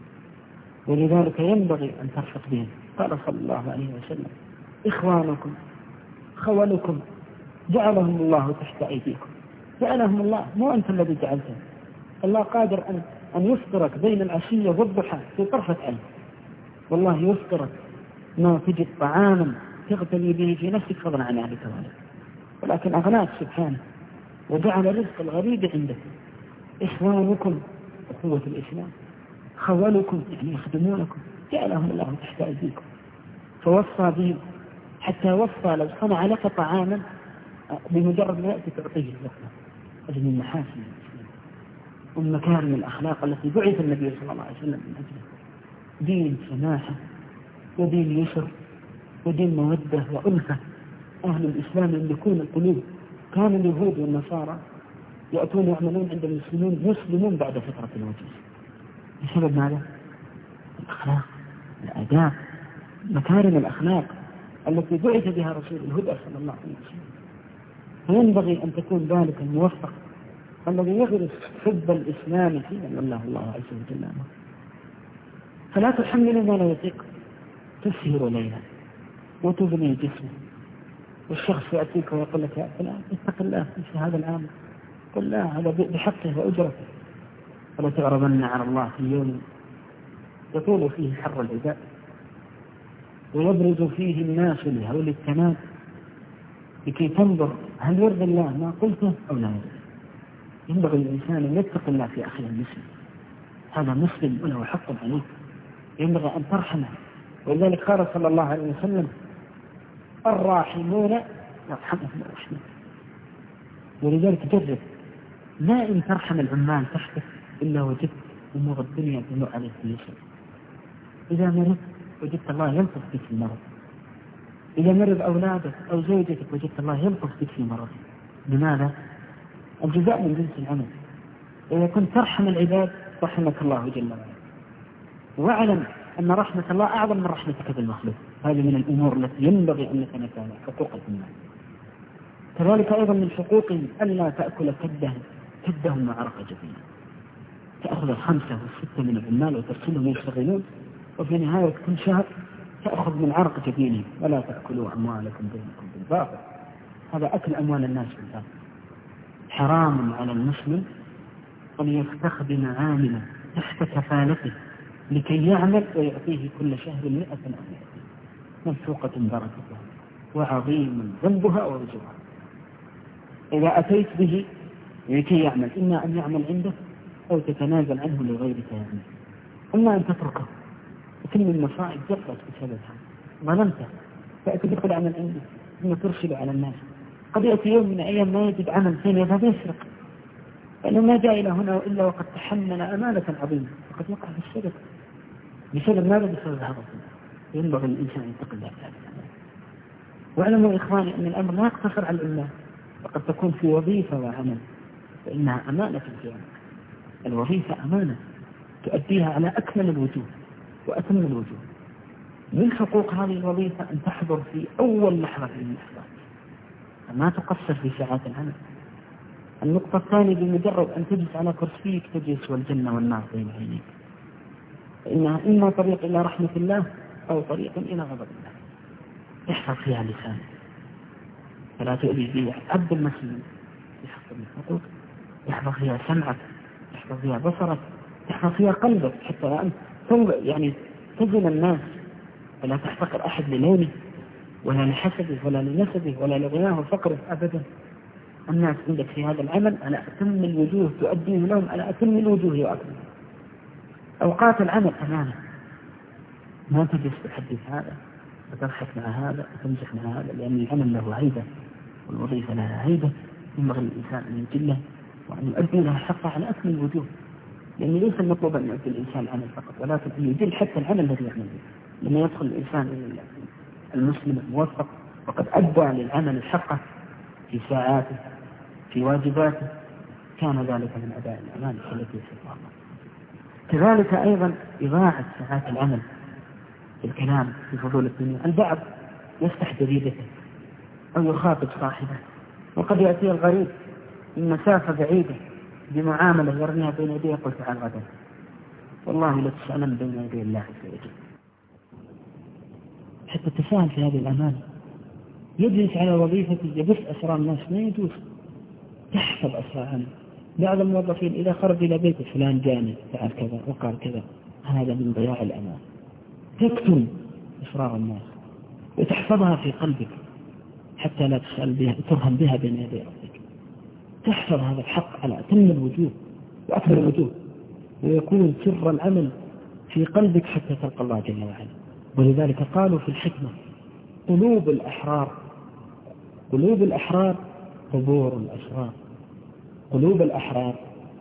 ولذلك ينبغي أن ترفق بهم. قال صلى الله عليه وسلم إخوانكم خولكم جعلهم الله تحت أيديكم. جعلهم الله، مو أنت الذي جعلتهم. الله قادر أن, أن يفطرك بين العشية والضحى في طرفة عين. والله يفطرك ما تجد طعاما تغتني به في نفسك فضلا عن أهلك وولدك، ولكن أغناك سبحانه وجعل رزق الغريب عندك. إخوانكم أخوة الإسلام، خولكم يعني يخدمونكم جعلهم الله تحت أيديكم. فوصى بهم حتى وصى لو صنع لك طعاما بمجرد ما يأتي تعطيه اللقمة. هذه من محاسن الإسلام ومن مكارم الأخلاق التي بعث النبي صلى الله عليه وسلم من أجلها. دين سماحة ودين يسر ودين مودة وألفة. أهل الإسلام يملكون القلوب. كان اليهود والنصارى يأتون يعملون عند المسلمين يسلمون بعد فترة الوجيز. بسبب ماذا؟ الأخلاق، الآداب، مكارم الأخلاق التي بعث بها رسول الهدى صلى الله عليه وسلم. فينبغي أن تكون ذلك الموفق الذي يغرس حب الإسلام في من الله الله عز وجل. فلا تحمل ما لا يطيق، تسهر ليلا وتبني جسمه، والشخص يأتيك ويقول لك يا فلان اتق الله في هذا العام، قل لا هذا بحقه وأجرته. فلا تغربن على الله في يوم يطول فيه حر العباد ويبرز فيه الناس لهول التمام لكي تنظر هل يرضي الله ما قلته أو لا يرضي. ينبغي الإنسان أن يتق الله في أخيه المسلم. هذا مسلم وله حق عليك، ينبغي أن ترحمه. ولذلك قال صلى الله عليه وسلم الراحمون يرحمهم الرحمن. ولذلك جرب ما إن ترحم العمال تحتك إلا وجدت أمور الدنيا تمر عليك بيسر. إذا مرض وجدت الله يلطف بك في المرض، إذا مرض أولادك أو زوجتك وجدت الله يلطف بك في مرض. لماذا؟ الجزاء من جنس العمل. إذا كنت ترحم العباد رحمك الله جل وعلا. واعلم أن رحمة الله أعظم من رحمتك بالمخلوق. هذه من الأمور التي ينبغي أن نتنكى حقوق العمال. كذلك أيضا من حقوقهم ألا تأكل كدهم كدهم وعرق جبينهم. تأخذ الخمسة والستة من العمال وترسلهم يشتغلون، وفي نهاية كل شهر تأخذ من عرق جبينهم، ولا تأكلوا أموالكم بينكم بالباطل. هذا أكل أموال الناس بالباطل. حرام على المسلم أن يستخدم عاملا تحت كفالته لكي يعمل ويعطيه كل شهر مئة ألف، ممسوقة بركتها وعظيم ذنبها ووجوبها. إذا أتيت به لكي يعمل، إما أن يعمل عنده أو تتنازل عنه لغيرك يعمل، أما أن تتركه وكل من المصائب جرت بسببها، ظلمته، فأتي بكل عمل عنده ثم ترسل على الناس. قد يأتي يوم من أيام ما يجد عمل ثاني يذهب يسرق، لأنه ما جاء إلى هنا إلا وقد تحمل أمانة عظيمة، وقد وقع في السرقة بسبب ماذا؟ بسبب هذا. ينبغي الإنسان أن يتقي الله تعالى. واعلموا إخواني أن الأمر لا يقتصر على الإملاك، وقد تكون في وظيفة وعمل، فإنها أمانة في العمل. الوظيفة أمانة تؤديها على أكمل الوجوه وأتم الوجوه. من حقوق هذه الوظيفة أن تحضر في أول لحظة من اللحظات، ما تقصر في ساعات العمل. النقطة الثانية، بمجرد أن تجلس على كرسيك تجلس والجنة والنار بين عينيك، فإنها إما طريق إلى رحمة الله أو طريق إلى غضب الله. احفظ فيها لسانك، فلا تؤذي فيها عبد المسلم، يحفظ الحقوق، يحفظ فيها سمعك، يحفظ فيها بصرك، يحفظ فيها قلبك، حتى أنت يعني تزن الناس، فلا تحتقر أحد للونه ولا لحسده ولا لنسبه ولا لغناه وفقره أبدا. الناس عندك في هذا العمل على أتم الوجوه، تؤديه لهم على أتم الوجوه وأكمل. أوقات العمل أمانة، ما تجلس تحدث هذا وتضحك مع هذا وتمزح مع هذا، لأن العمل له هيبة والوظيفة لها هيبة. ينبغي الإنسان أن يجله وأن يؤدي لها حقها على أكمل الوجوه، لأن ليس المطلوب أن يؤدي الإنسان العمل فقط، ولكن أن يجل حتى العمل الذي يعمل به. لما يدخل الإنسان المسلم الموفق وقد أدى للعمل حقه في ساعاته في واجباته، كان ذلك من أداء الأمانة التي يحبها الله. كذلك أيضا إضاعة ساعات العمل في الكلام في فضول الدنيا. البعض يفتح جريدته أو يخاطب صاحبه، وقد يأتي الغريب من مسافة بعيدة بمعاملة يرميها بين يديه يقول تعال غدا، والله لا تسألن بين يدي الله عز وجل. حتى تساهم في هذه الأمانة. يجلس على وظيفة يبث أسرار الناس، ما يجوز. تحفظ أسرارهم. بعض الموظفين إذا خرج إلى بيت فلان جاني فعل كذا وقال كذا، هذا من ضياع الأمان. تكتم أسرار الناس وتحفظها في قلبك حتى لا تسأل بها ترهم بها بين يدي ربك. تحفظ هذا الحق على أتم الوجوه وأكبر الوجوه، ويكون سر العمل في قلبك حتى تلقى الله جل وعلا. ولذلك قالوا في الحكمة: قلوب الأحرار قلوب الأحرار قبور الأسرار. قلوب الأحرار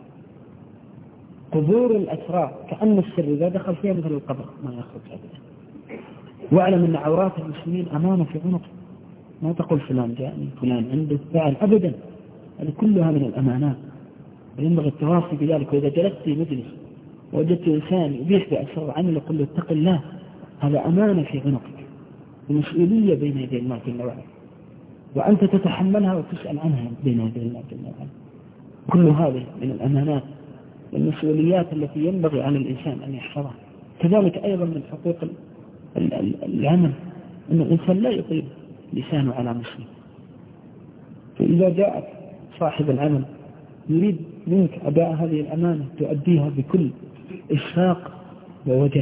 قبور الأسرار، كأن السر إذا دخل فيها مثل القبر ما يخرج أبدا. واعلم أن عورات المسلمين أمانة في عنقك، ما تقول فلان جاءني فلان عنده فعل أبدا، هذه كلها من الأمانات، وينبغي التواصي بذلك. وإذا جلست في مجلس ووجدت إنسان يبيح بأسرار عمله قل له اتق الله، هذا أمانة في عنقك ومسؤولية بين يدي الله جل وعلا، وأنت تتحملها وتسأل عنها بين يدي الله جل وعلا. كل هذه من الأمانات والمسؤوليات التي ينبغي على الإنسان أن يحفظها. كذلك أيضا من حقوق العمل أن الإنسان لا يطيل لسانه على مسلم. فإذا جاءت صاحب العمل يريد منك أداء هذه الأمانة تؤديها بكل إشفاق ووجل،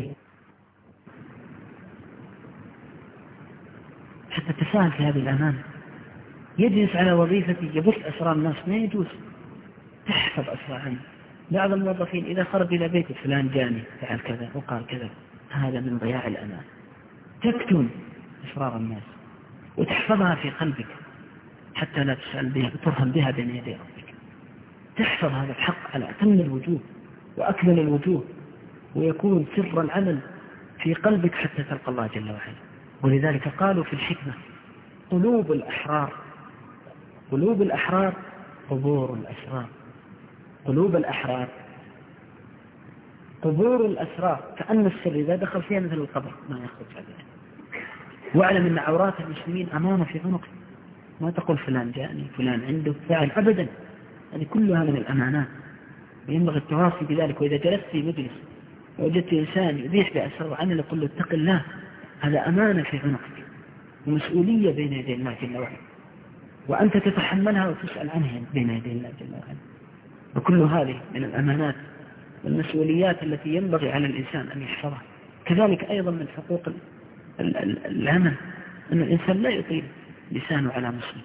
حتى تساهم في هذه الأمانة. يجلس على وظيفة يبث أسرار الناس، ما يجوز. تحفظ أسرارهم. بعض الموظفين إذا خرج إلى بيت فلان جاني فعل كذا وقال كذا، هذا من ضياع الأمان. تكتم أسرار الناس وتحفظها في قلبك حتى لا تسأل بها ترهم بها بين يدي ربك. تحفظ هذا الحق على أتم الوجوه وأكمل الوجوه، ويكون سر العمل في قلبك حتى تلقى الله جل وعلا. ولذلك قالوا في الحكمة: قلوب الأحرار قلوب الأحرار قبور الأسرار. قلوب الأحرار قبور الأسرار، كأن السر إذا دخل فيها مثل القبر ما يخرج أبدا. واعلم أن عورات المسلمين أمانة في عنقك، ما تقول فلان جاءني فلان عنده فعل أبدا، هذه كلها من الأمانات، وينبغي التواصي بذلك. وإذا جلست في مجلس ووجدت إنسان يبيح بأسرار عمله قل له اتق الله، هذا أمانة في عنقك ومسؤولية بين يدي الله جل وعلا، وأنت تتحملها وتسأل عنها بين يدي الله جل وعلا. وكل هذه من الأمانات والمسؤوليات التي ينبغي على الإنسان أن يحفظها. كذلك أيضا من حقوق العمل أن الإنسان لا يطيل لسانه على مسلم.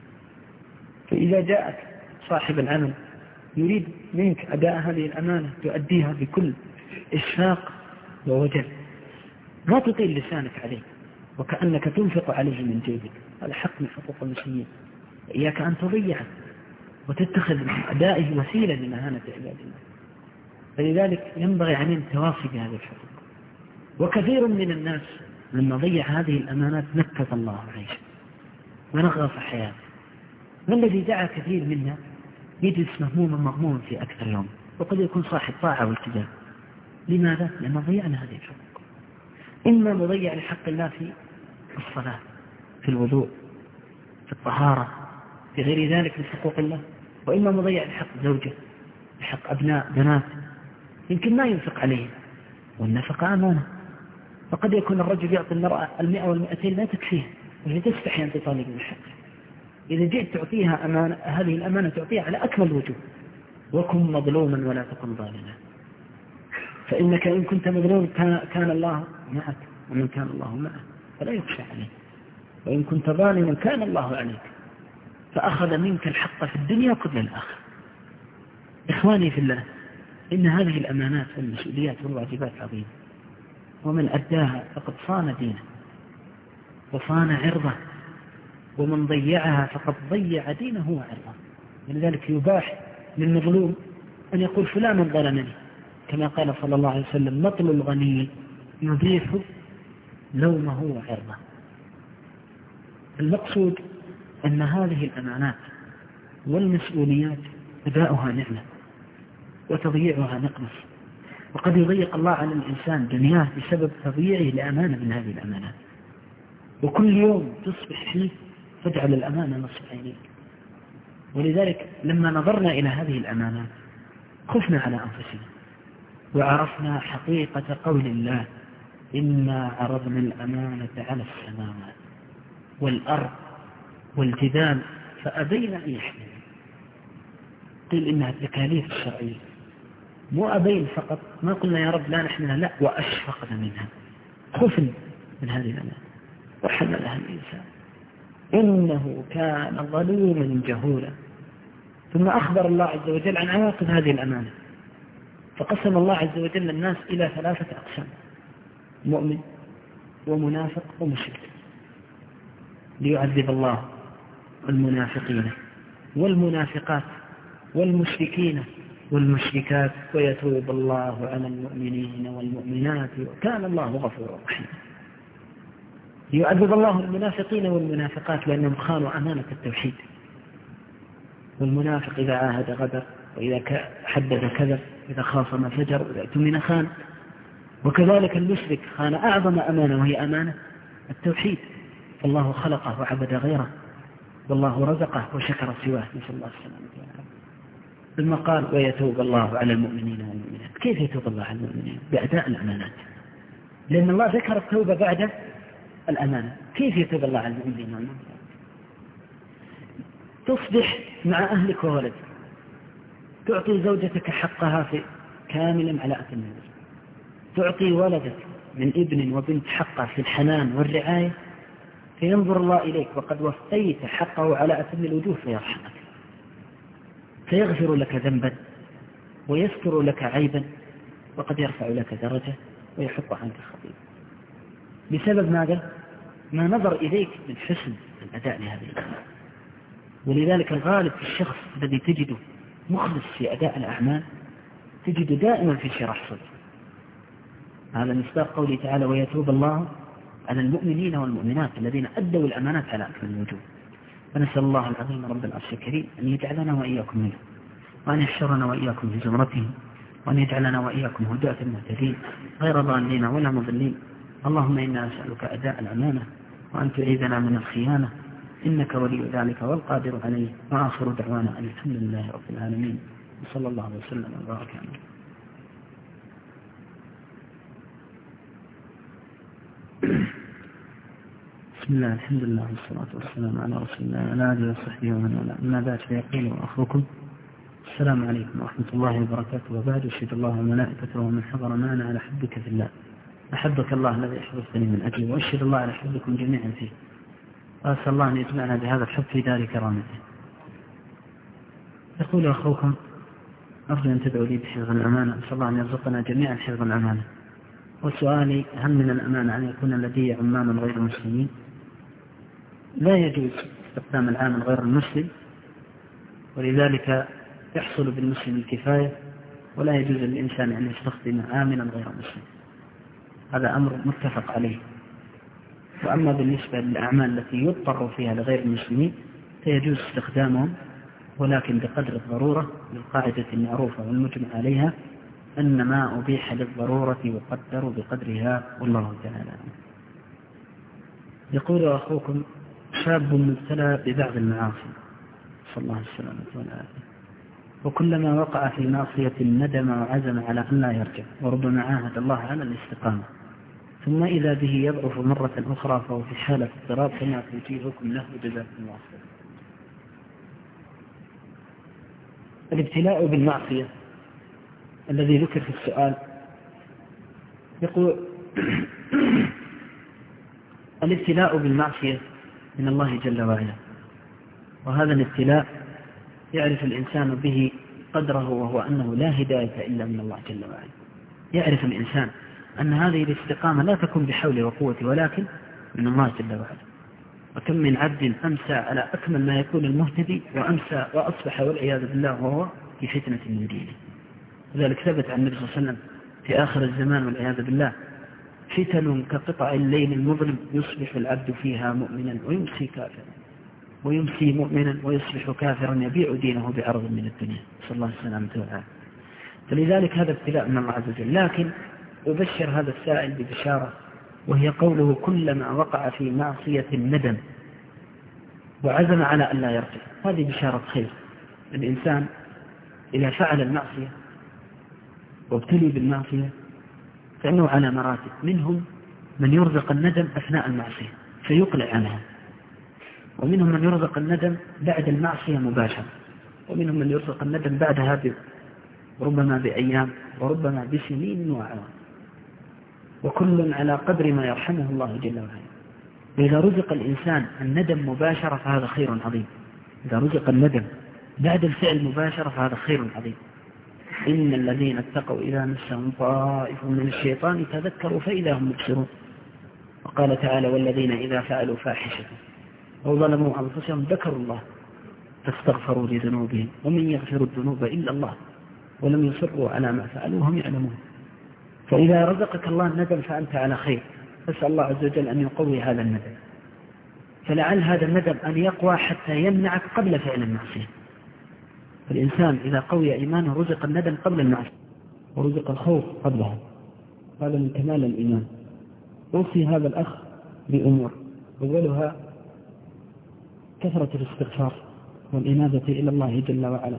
فإذا جاءك صاحب العمل يريد منك أداء هذه الأمانة تؤديها بكل إشفاق ووجل، ما تطيل لسانك عليه وكأنك تنفق عليه من جيبك. هذا حق من حقوق المسلمين، إياك أن تضيعه وتتخذ من أدائه وسيلة لمهانة عباد الله. فلذلك ينبغي علينا التواصي بهذه الحقوق. وكثير من الناس لما ضيع هذه الأمانات نكت الله عيشه ونغص حياته. ما الذي دعا كثير منا يجلس مهموما مغموما في أكثر يوم، وقد يكون صاحب طاعة والتزام. لماذا؟ لأننا ضيعنا هذه الحقوق. إما مضيع لحق الله في الصلاة، في الوضوء، في الطهارة، في غير ذلك من حقوق الله، وإما مضيع لحق زوجه، لحق أبناء بنات يمكن ما ينفق عليهم، والنفقة أمانة. وقد يكون الرجل يعطي المرأة المئة والمئتين لا تكفيها وهي تستحي أن تطالب من حقها. إذا جئت تعطيها أمانة، هذه الأمانة تعطيها على أكمل وجوه. وكن مظلوما ولا تكن ظالما، فإنك إن كنت مظلوم كان الله معك، ومن كان الله معه فلا يخشى عليه، وإن كنت ظالما كان الله عليك فأخذ منك الحق في الدنيا قبل الآخرة. إخواني في الله، إن هذه الأمانات والمسؤوليات والواجبات عظيمة، ومن أداها فقد صان دينه وصان عرضه، ومن ضيعها فقد ضيع دينه وعرضه. ولذلك يباح للمظلوم أن يقول فلان ظلمني، كما قال صلى الله عليه وسلم: مطل الغني يبيح لومه وعرضه. المقصود أن هذه الأمانات والمسؤوليات أداؤها نعمة وتضييعها نقمة، وقد يضيق الله على الإنسان دنياه بسبب تضييعه لأمانة من هذه الأمانات. وكل يوم تصبح فيه تجعل الأمانة نصب عينيك. ولذلك لما نظرنا إلى هذه الأمانات خفنا على أنفسنا وعرفنا حقيقة قول الله: إنا عرضنا الأمانة على السماوات والأرض والجبال فأبين أن يحملن. قيل إنها التكاليف الشرعية، مو أبين فقط، ما قلنا يا رب لا نحملها، لا، وأشفقنا منها، خفنا من هذه الأمانة وحملها الإنسان إنه كان ظلوما جهولا. ثم أخبر الله عز وجل عن عواقب هذه الأمانة، فقسم الله عز وجل الناس إلى ثلاثة أقسام: مؤمن ومنافق ومشرك، ليعذب الله المنافقين والمنافقات والمشركين والمشركات ويتوب الله على المؤمنين والمؤمنات وكان الله غفورا رحيما. ليعذب الله المنافقين والمنافقات لأنهم خانوا أمانة التوحيد، والمنافق إذا عاهد غدر، وإذا حدث كذب، إذا خاصم فجر، وإذا اؤتمن خان. وكذلك المشرك خان أعظم أمانة وهي أمانة التوحيد، فالله خلقه وعبد غيره، والله رزقه وشكر سواه، نسأل الله السلامة والعافية. ثم قال: ويتوب الله على المؤمنين والمؤمنات. كيف يتوب الله على المؤمنين؟ بأداء الأمانات، لأن الله ذكر التوبة بعد الأمانة. كيف يتوب الله على المؤمنين والمؤمنات؟ تصبح مع أهلك وولدك، تعطي زوجتك حقها في كاملا على أكمل وجه، تعطي ولدك من ابن وبنت حقه في الحنان والرعاية، فينظر الله إليك وقد وفيت حقه على أتم الوجوه فيرحمك، فيغفر لك ذنبا ويستر لك عيبا، وقد يرفع لك درجة ويحط عنك خطيئة بسبب ماذا؟ ما نظر إليك من حسن الأداء لهذه الأمانة. ولذلك الغالب في الشخص الذي تجده مخلص في أداء الأعمال تجده دائما في شرح صدر. هذا مصداق قوله تعالى: ويتوب الله على المؤمنين والمؤمنات الذين أدوا الأمانات على أكمل الوجوه. ونسأل الله العظيم رب العرش الكريم أن يجعلنا وإياكم منه، وأن يحشرنا وإياكم في زمرته، وأن يجعلنا وإياكم هداة المهتدين غير ضالين ولا مضلين. اللهم إنا نسألك أداء الأمانة وأن تعيذنا من الخيانة، إنك ولي ذلك والقادر عليه. وآخر دعوانا أن الحمد لله رب العالمين، وصلى الله وسلم وبارك عليه.
بسم الله الحمد لله والصلاة والسلام على رسول الله وعلى آله وصحبه ومن والاه. أما بعد فيقول أخوكم السلام عليكم ورحمة الله وبركاته. وبعد أشهد الله وملائكته ومن حضر معنا على حبك في الله أحبك الله الذي أحببتني من أجله، وأشهد الله على حبكم جميعا فيه، وأسأل الله أن يجمعنا بهذا الحب في دار كرامته. يقول أخوكم أرجو أن تدعوا لي بحفظ الأمانة، أسأل الله أن يرزقنا جميعا حفظ الأمانة. وسؤالي: هل من الأمانة أن يكون لدي عمال غير مسلمين؟ لا يجوز استخدام العامل غير المسلم، ولذلك يحصل بالمسلم الكفاية، ولا يجوز للإنسان أن يستخدم عاملا غير مسلم، هذا أمر متفق عليه. وأما بالنسبة للأعمال التي يضطر فيها لغير المسلمين فيجوز استخدامهم، ولكن بقدر الضرورة، للقاعدة المعروفة والمجمع عليها أن ما أبيح للضرورة يقدر بقدرها، والله تعالى. يقول أخوكم: شاب مبتلى ببعض المعاصي، صلى الله عليه وسلم والعافية، وكلما وقع في معصية ندم وعزم على أن لا يرجع، وربما عاهد الله على الاستقامة، ثم إذا به يضعف مرة أخرى فهو في حالة اضطراب، فما توجيهكم له جزاكم الله خير؟ الابتلاء بالمعصية الذي ذكر في السؤال، يقول الابتلاء بالمعصية من الله جل وعلا، وهذا الابتلاء يعرف الإنسان به قدره، وهو أنه لا هداية إلا من الله جل وعلا. يعرف الإنسان أن هذه الاستقامة لا تكون بحول وقوة ولكن من الله جل وعلا. وكم من عبد أمسى على أكمل ما يكون المهتدي وأمسى وأصبح والعياذ بالله وهو في فتنة من دينه. لذلك ثبت عن النبي صلى الله عليه وسلم في آخر الزمان والعياذ بالله: فتن كقطع الليل المظلم يصبح العبد فيها مؤمنا ويمسي كافرا، ويمسي مؤمنا ويصبح كافرا، يبيع دينه بعرض من الدنيا، صلى الله عليه وسلم. فلذلك هذا ابتلاء من الله عز وجل. لكن أبشر هذا السائل ببشارة، وهي قوله: كلما وقع في معصية ندم وعزم على أن لا يرجع. هذه بشارة خير. الإنسان إذا فعل المعصية وابتلي بالمعصية فإنه على مراتب، منهم من يرزق الندم أثناء المعصية فيقلع عنها، ومنهم من يرزق الندم بعد المعصية مباشرة، ومنهم من يرزق الندم بعدها ربما بأيام وربما بسنين وأعوام، وكل على قدر ما يرحمه الله جل وعلا. وإذا رزق الإنسان الندم مباشرة فهذا خير عظيم، إذا رزق الندم بعد الفعل مباشرة فهذا خير عظيم. إن الذين اتقوا إذا مسهم طائف من الشيطان تذكروا فإذا هم مبصرون. وقال تعالى: والذين إذا فعلوا فاحشة أو ظلموا أنفسهم ذكروا الله فاستغفروا لذنوبهم ومن يغفر الذنوب إلا الله ولم يصروا على ما فعلوا وهم يعلمون. فإذا رزقك الله الندم فأنت على خير، فاسأل الله عز وجل أن يقوي هذا الندم، فلعل هذا الندم أن يقوى حتى يمنعك قبل فعل المعصية. فالإنسان إذا قوي إيمانه رزق الندم قبل المعصية ورزق الخوف قبلها، هذا من كمال الإيمان. أوصي هذا الأخ بأمور، أولها كثرة الاستغفار والإنابة إلى الله جل وعلا،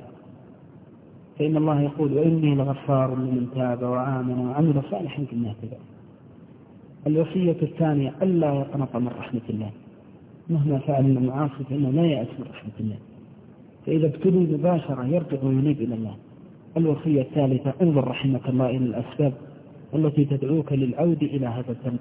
فإن الله يقول: وإني لغفار لمن تاب وآمن وعمل صالحا ثم اهتدى. الوصية الثانية: ألا يقنط من رحمة الله، مهما فعل من المعاصي فإنه لا يأس من رحمة الله، فإذا ابتلي مباشرة يرجع وينيب إلى الله. الوصية الثالثة: انظر رحمك الله إلى الأسباب التي تدعوك للعود إلى هذا الذنب،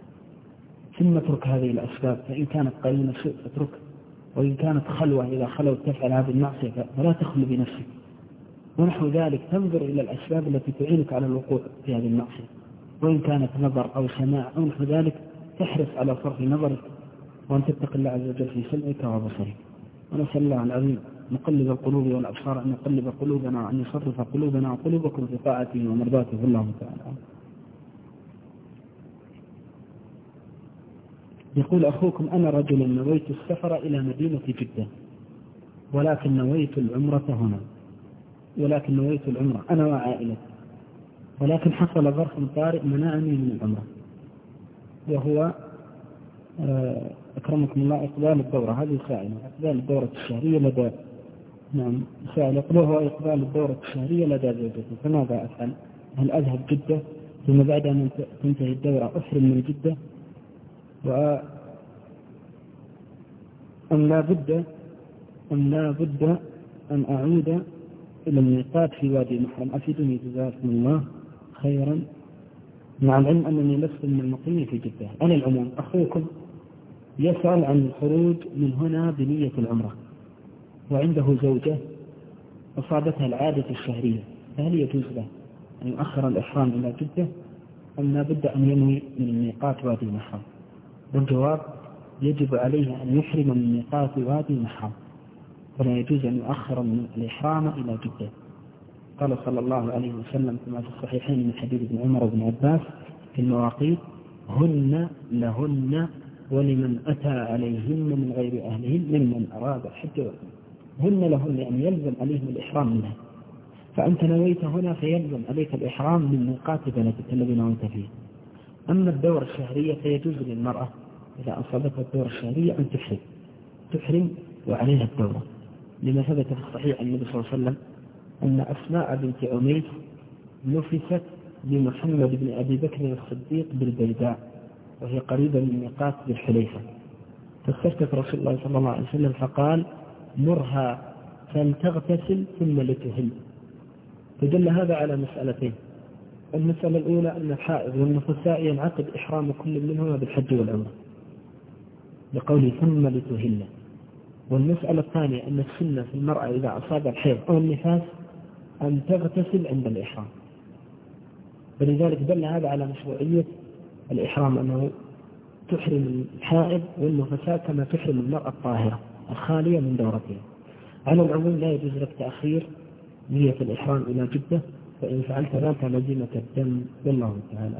ثم اترك هذه الأسباب، فإن كانت قرينة سوء فاترك، وإن كانت خلوة إذا خلوت تفعل هذه المعصية فلا تخلو بنفسك، ونحو ذلك. تنظر إلى الأسباب التي تعينك على الوقوع في هذه المعصية، وإن كانت نظر أو سماع أو نحو ذلك تحرص على صرف نظرك، وأن تتق الله عز وجل في سمعك وبصرك. ونسأل الله العظيم مقلب القلوب والأبصار أن يقلب قلوبنا وأن يصرف قلوبنا وقلوبكم في طاعته ومرضاته، والله تعالى. يقول أخوكم: أنا رجل نويت السفر إلى مدينة جدة، ولكن نويت العمرة هنا، ولكن نويت العمرة أنا وعائلتي، ولكن حصل ظرف طارئ منعني من العمرة، وهو أكرمكم الله إقبال الدورة. هذه سائلة إقبال الدورة الشهرية لدى نعم سائل يقول: هو إقبال الدورة الشهرية لدى زوجتي، فماذا أفعل؟ هل أذهب جدة ثم بعد أن تنتهي الدورة أحرم من جدة
أم لا بد أم لا بد أن أعود إلى الميقات في وادي محرم؟ أفيدني جزاكم الله خيرا، مع العلم أنني لست من المقيمين في جدة. أنا العموم أخوكم يسأل عن الخروج من هنا بنية العمرة، وعنده زوجة أصابتها العادة الشهرية، فهل يجوز له أن يؤخر الإحرام إلى جدة أم لا بد أن ينوي من الميقات وادي محرم؟ والجواب: يجب عليه أن يحرم من ميقات وادي محرم، فلا يجوز أن يؤخر من الإحرام إلى جدة. قال صلى الله عليه وسلم كما في الصحيحين من حديث ابن عمر وابن عباس في المواقيت: هن لهن ولمن أتى عليهن من غير أهلهن ممن أراد الحج والعمرة. هن لهن يعني يلزم عليهم الإحرام منها، فأنت نويت هنا فيلزم عليك الإحرام من ميقات بلدك الذي نويت فيه. أما الدورة الشهرية فيجوز للمرأة إذا أصابتها الدورة الشهرية أن تحرم تحرم وعليها الدورة، لما ثبت في الصحيح عن النبي صلى الله عليه وسلم أن أسماء بنت عميس نفست بمحمد بن أبي بكر الصديق بالبيداء، وهي قريبة من ميقات ذي الحليفة، فاستفتت رسول الله صلى الله عليه وسلم فقال: مرها فلتغتسل ثم لتهل. فدل هذا على مسألتين: المسألة الأولى أن الحائض والنفساء ينعقد إحرام كل منهما بالحج والعمرة لقوله ثم لتهل. والمسألة الثانية أن السنة في المرأة إذا أصاب الحيض أو النفاس أن تغتسل عند الإحرام، فلذلك دل هذا على مشروعية الإحرام، أنه تحرم الحائض والنفساء كما تحرم المرأة الطاهرة الخالية من دورتها. على العموم لا يجوز لك تأخير نية الإحرام إلى جدة، فإن فعلت ذلك لزمة الدم والله تعالى.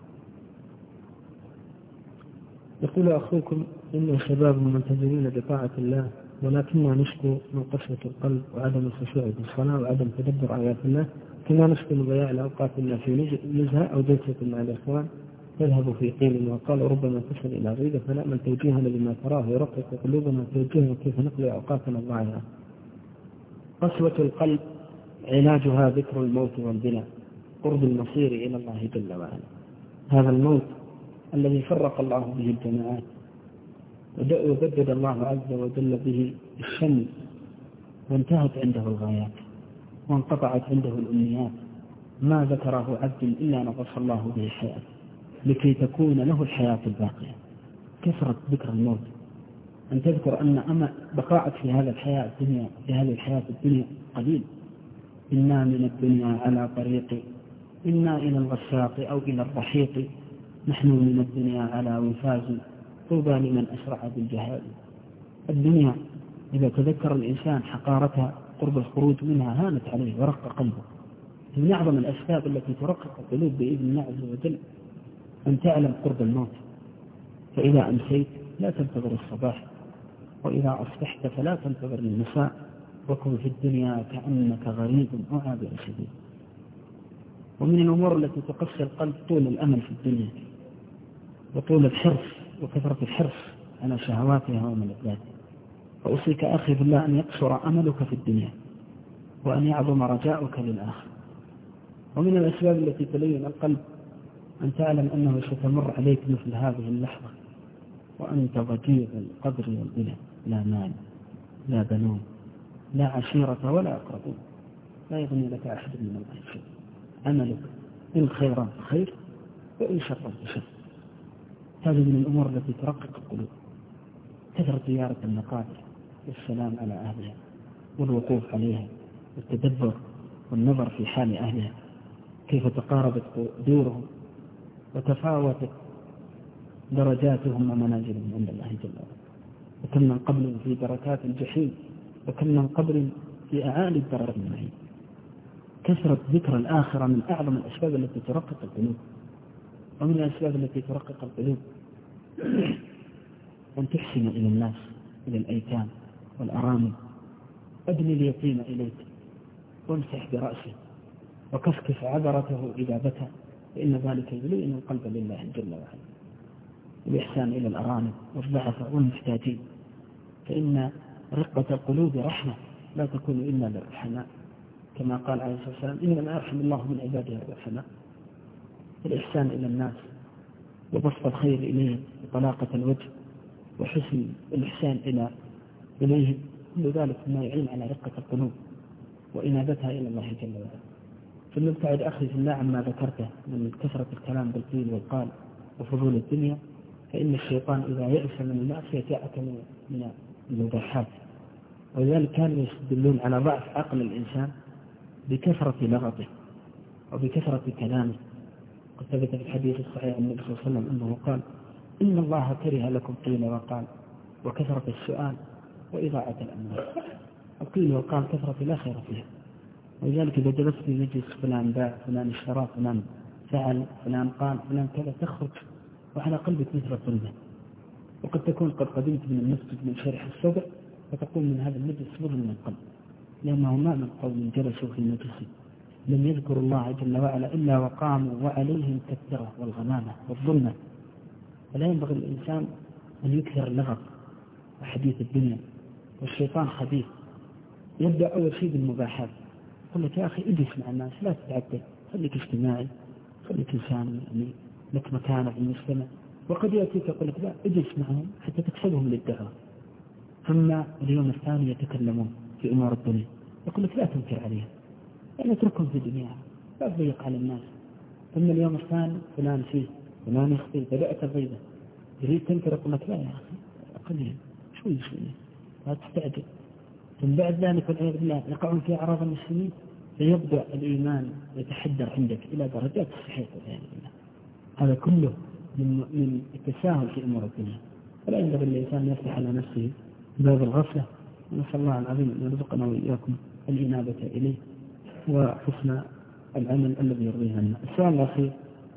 يقول أخوكم: إن شباب منتظرين بطاعة الله، ولكننا نشكو من قسوة القلب وعدم الخشوع في الصلاة وعدم تدبر آيات الله، كما نشكو من ضياع الأوقات إلا في نزهة أو جلسة مع الإخوان تذهب في قيل وقال ربما تصل إلى غيبة، فنأمل توجيهنا لما تراه يرقق قلوبنا، توجيهنا كيف نقضي أوقاتنا الضائعة. قسوة القلب علاجها ذكر الموت والبلاء، قرب المصير إلى الله جل وعلا. هذا الموت الذي فرق الله به الجماعات وبدد الله عز وجل به الشمل، وانتهت عنده الغايات وانقطعت عنده الأمنيات، ما ذكره عبد إلا نقص الله به حياة لكي تكون له الحياة الباقية. كثرة ذكر الموت، أن تذكر أن أما بقاءك في هذا الحياة الدنيا في هذه الحياة الدنيا قليل. إنا من الدنيا على طريق، إنا إلى الغساق أو إلى الرحيق، نحن من الدنيا على وفاز، طوبى لمن أسرع بالجهاد. الدنيا إذا تذكر الإنسان حقارتها قرب الخروج منها هانت عليه ورق قلبه. من أعظم الأسباب التي ترقق القلوب بإذن الله عز وجل أن تعلم قرب الموت، فإذا أمسيت لا تنتظر الصباح، وإذا أصبحت فلا تنتظر المساء، وكن في الدنيا كأنك غريب أو عابر سبيل. ومن الأمور التي تقسي القلب طول الأمل في الدنيا وطول الحرص وكثرة الحرص على شهواتها وملذاتها. فأوصيك أخي بالله أن يقصر أملك في الدنيا وأن يعظم رجاؤك للآخر. ومن الأسباب التي تلين القلب أن تعلم أنه ستمر عليك مثل هذه اللحظة وأنت ضجيج القدر والبلى، لا مال لا بنون لا عشيرة ولا أقربون، لا يغني لك أحد من الله شيء. أملك إن خيرا خير وإن شرا شر. هذه من الأمور التي ترقق القلوب، كثرة زيارة المقابر والسلام على أهلها والوقوف عليها والتدبر والنظر في حال أهلها، كيف تقاربت دورهم وتفاوتت درجاتهم ومنازلهم عند الله جل وعلا، وكم من قبل في دركات الجحيم وكم من قبل في أعالي الدرجات النعيم. كثرة ذكر الآخرة من أعظم الأسباب التي ترقق القلوب. ومن الأسباب التي ترقق القلوب أن تحسن إلى الناس، إلى الأيتام والأرامل. أدني اليتيم إليك وامسح برأسه وكفكف عبرته إذا بكى، فإن ذلك يلين القلب لله جل وعلا. الإحسان إلى الأرامل والضعفاء والمحتاجين، فإن رقة القلوب رحمة لا تكون إلا للرحماء، كما قال عليه الصلاة والسلام: إنما يرحم الله من عباده الرحماء. الإحسان إلى الناس وبسط الخير إليهم وطلاقة الوجه وحسن الإحسان إلى إليه، كل ذلك ما يعين على رقة القلوب وإنابتها إلى الله جل وعلا. فلنبتعد أخي في الله عما ذكرته من كثرة الكلام بالقيل والقال وفضول الدنيا، فإن الشيطان إذا يأس من المعصية جاءك من المباحات. ولذلك كانوا يستدلون على ضعف عقل الإنسان بكثرة لغطه وبكثرة كلامه. قد ثبت في الحديث الصحيح عن النبي صلى الله عليه وسلم أنه قال: إن الله كره لكم قيل وقال وكثرة السؤال وإضاعة الأموال. القيل والقال كثرة لا خير فيها. ولذلك إذا جلست في مجلس فلان باع فلان اشترى فلان فعل فلان قال فلان كذا، تخرج وعلى قلبك مثل الظلمة. وقد تكون قد قدمت من المسجد من شرح الصدر فتقول من هذا المجلس مظلم من القلب، لأنه ما من قوم جلسوا في المجلس لم يذكروا الله جل وعلا إلا وقاموا وعليهم كالذرة والغمامة والظلمة. فلا ينبغي الإنسان أن يكثر اللغط وحديث الدنيا. والشيطان خبيث، يبدأ أول شيء بالمباحات. يقول لك يا أخي اجلس مع الناس، لا تتعدد، خليك اجتماعي، خليك إنسان يعني لك مكانة في المجتمع. وقد يأتيك يقول لك لا اجلس معهم حتى تكسبهم للدعوة. ثم اليوم الثاني يتكلمون في أمور الدنيا، يقول لك لا تنكر عليهم، يعني اتركهم في دنياهم، لا تضيق على الناس. ثم اليوم الثاني فلان فيه فلان يخطي، بدأت الغيبة، يريد تنكر يقول لك لا يا أخي قليل شوي شوي لا تستعجل. ثم بعد ذلك والعياذ بالله يقعون في أعراض المسلمين، فيبدأ الإيمان يتحدر عندك إلى درجات الصحيح والعياذ بالله. هذا كله من من التساهل في أمور الدنيا. فلا ينبغي الإنسان يفتح على نفسه باب الغفلة. ونسأل الله العظيم أن يرزقنا وإياكم الإنابة إليه وحسن العمل الذي يرضيه عنا. السؤال الأخير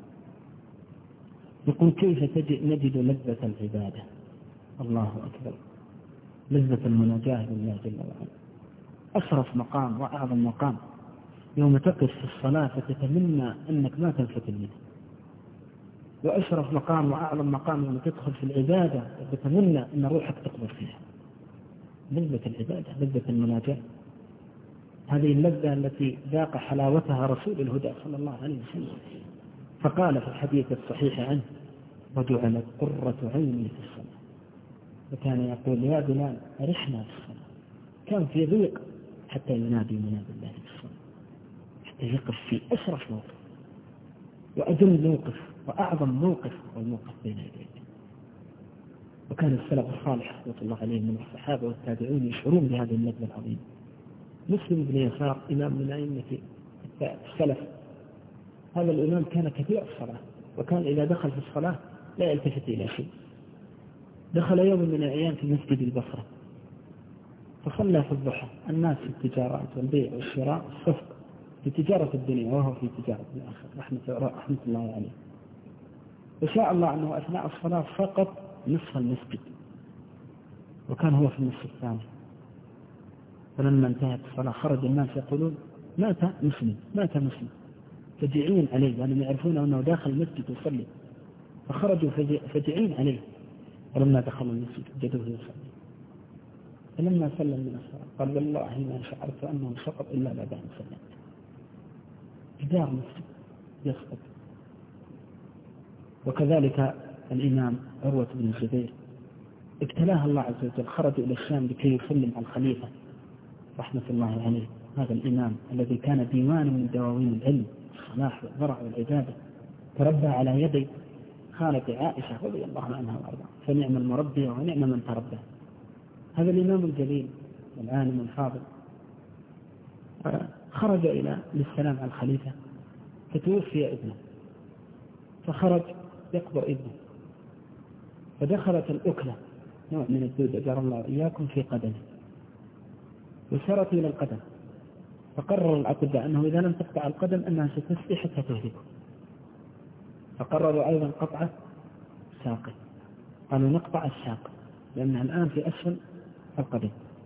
يقول: كيف نجد لذة العبادة؟ الله أكبر، لذة المناجاة لله جل وعلا أشرف مقام وأعظم مقام. يوم تقف في الصلاة فتتمنى أنك ما تنفتل منه، وأشرف مقام وأعظم مقام يوم تدخل في العبادة فتتمنى أن روحك تقبل فيها. لذة العبادة، لذة المناجاة، هذه اللذة التي ذاق حلاوتها رسول الهدى صلى الله عليه وسلم. فقال في الحديث الصحيح عنه: وجعلت قرة عيني في الصلاة. وكان يقول: يا بلال أرحنا في الصلاة. كان في ضيق حتى ينادي منادي الله في الصلاة، حتى يقف في أشرف موقف وأجل موقف وأعظم موقف والموقف بين يديك. وكان السلف الصالح رحمة الله عليهم من الصحابة والتابعين يشعرون بهذه اللذة العظيمة. مسلم بن يسار إمام من أئمة السلف، هذا الإمام كان كثير الصلاة، وكان إذا دخل في الصلاة لا يلتفت إلى شيء. دخل يوم من الأيام في مسجد البصرة فصلى في الضحى، الناس في التجارات والبيع والشراء الصفق في تجارة الدنيا وهو في تجارة الآخرة رحمة, رحمة الله عليه. وشاء الله أنه أثناء الصلاة فقط نصف المسجد، وكان هو في النصف الثاني. فلما انتهت الصلاة خرج الناس يقولون: مات مسلم مات مسلم، فجعين عليه، لأنهم يعرفون أنه داخل المسجد يصلي. فخرجوا فجعين عليه. ولما دخل المسجد وجدوه يصلي. فلما سلم من الصلاة قال: والله ما شعرت أنه سقط إلا بعد أن سلمت. جدار مسجد يسقط. وكذلك الإمام عروة بن الزبير ابتلاه الله عز وجل، خرج إلى الشام لكي يسلم على الخليفة رحمة الله عليه. هذا الإمام الذي كان ديوان من دواوين العلم والصلاح والورع والعبادة، تربى على يدي خالة عائشة رضي الله عنها وارضاها، فنعم المربي ونعم من تربى. هذا الإمام الجليل والعالم الفاضل خرج إلى للسلام على الخليفة، فتوفي ابنه، فخرج يقبر ابنه، فدخلت الأكلة نوع من الدود أجر الله إياكم في قدمه، وسرت إلى القدم. فقرر الأطباء أنه إذا لم تقطع القدم أنها ستسقي حتى تهلكه. فقرروا أيضا قطع الساق، قالوا نقطع الساق لأنها الآن في أسفل القدم.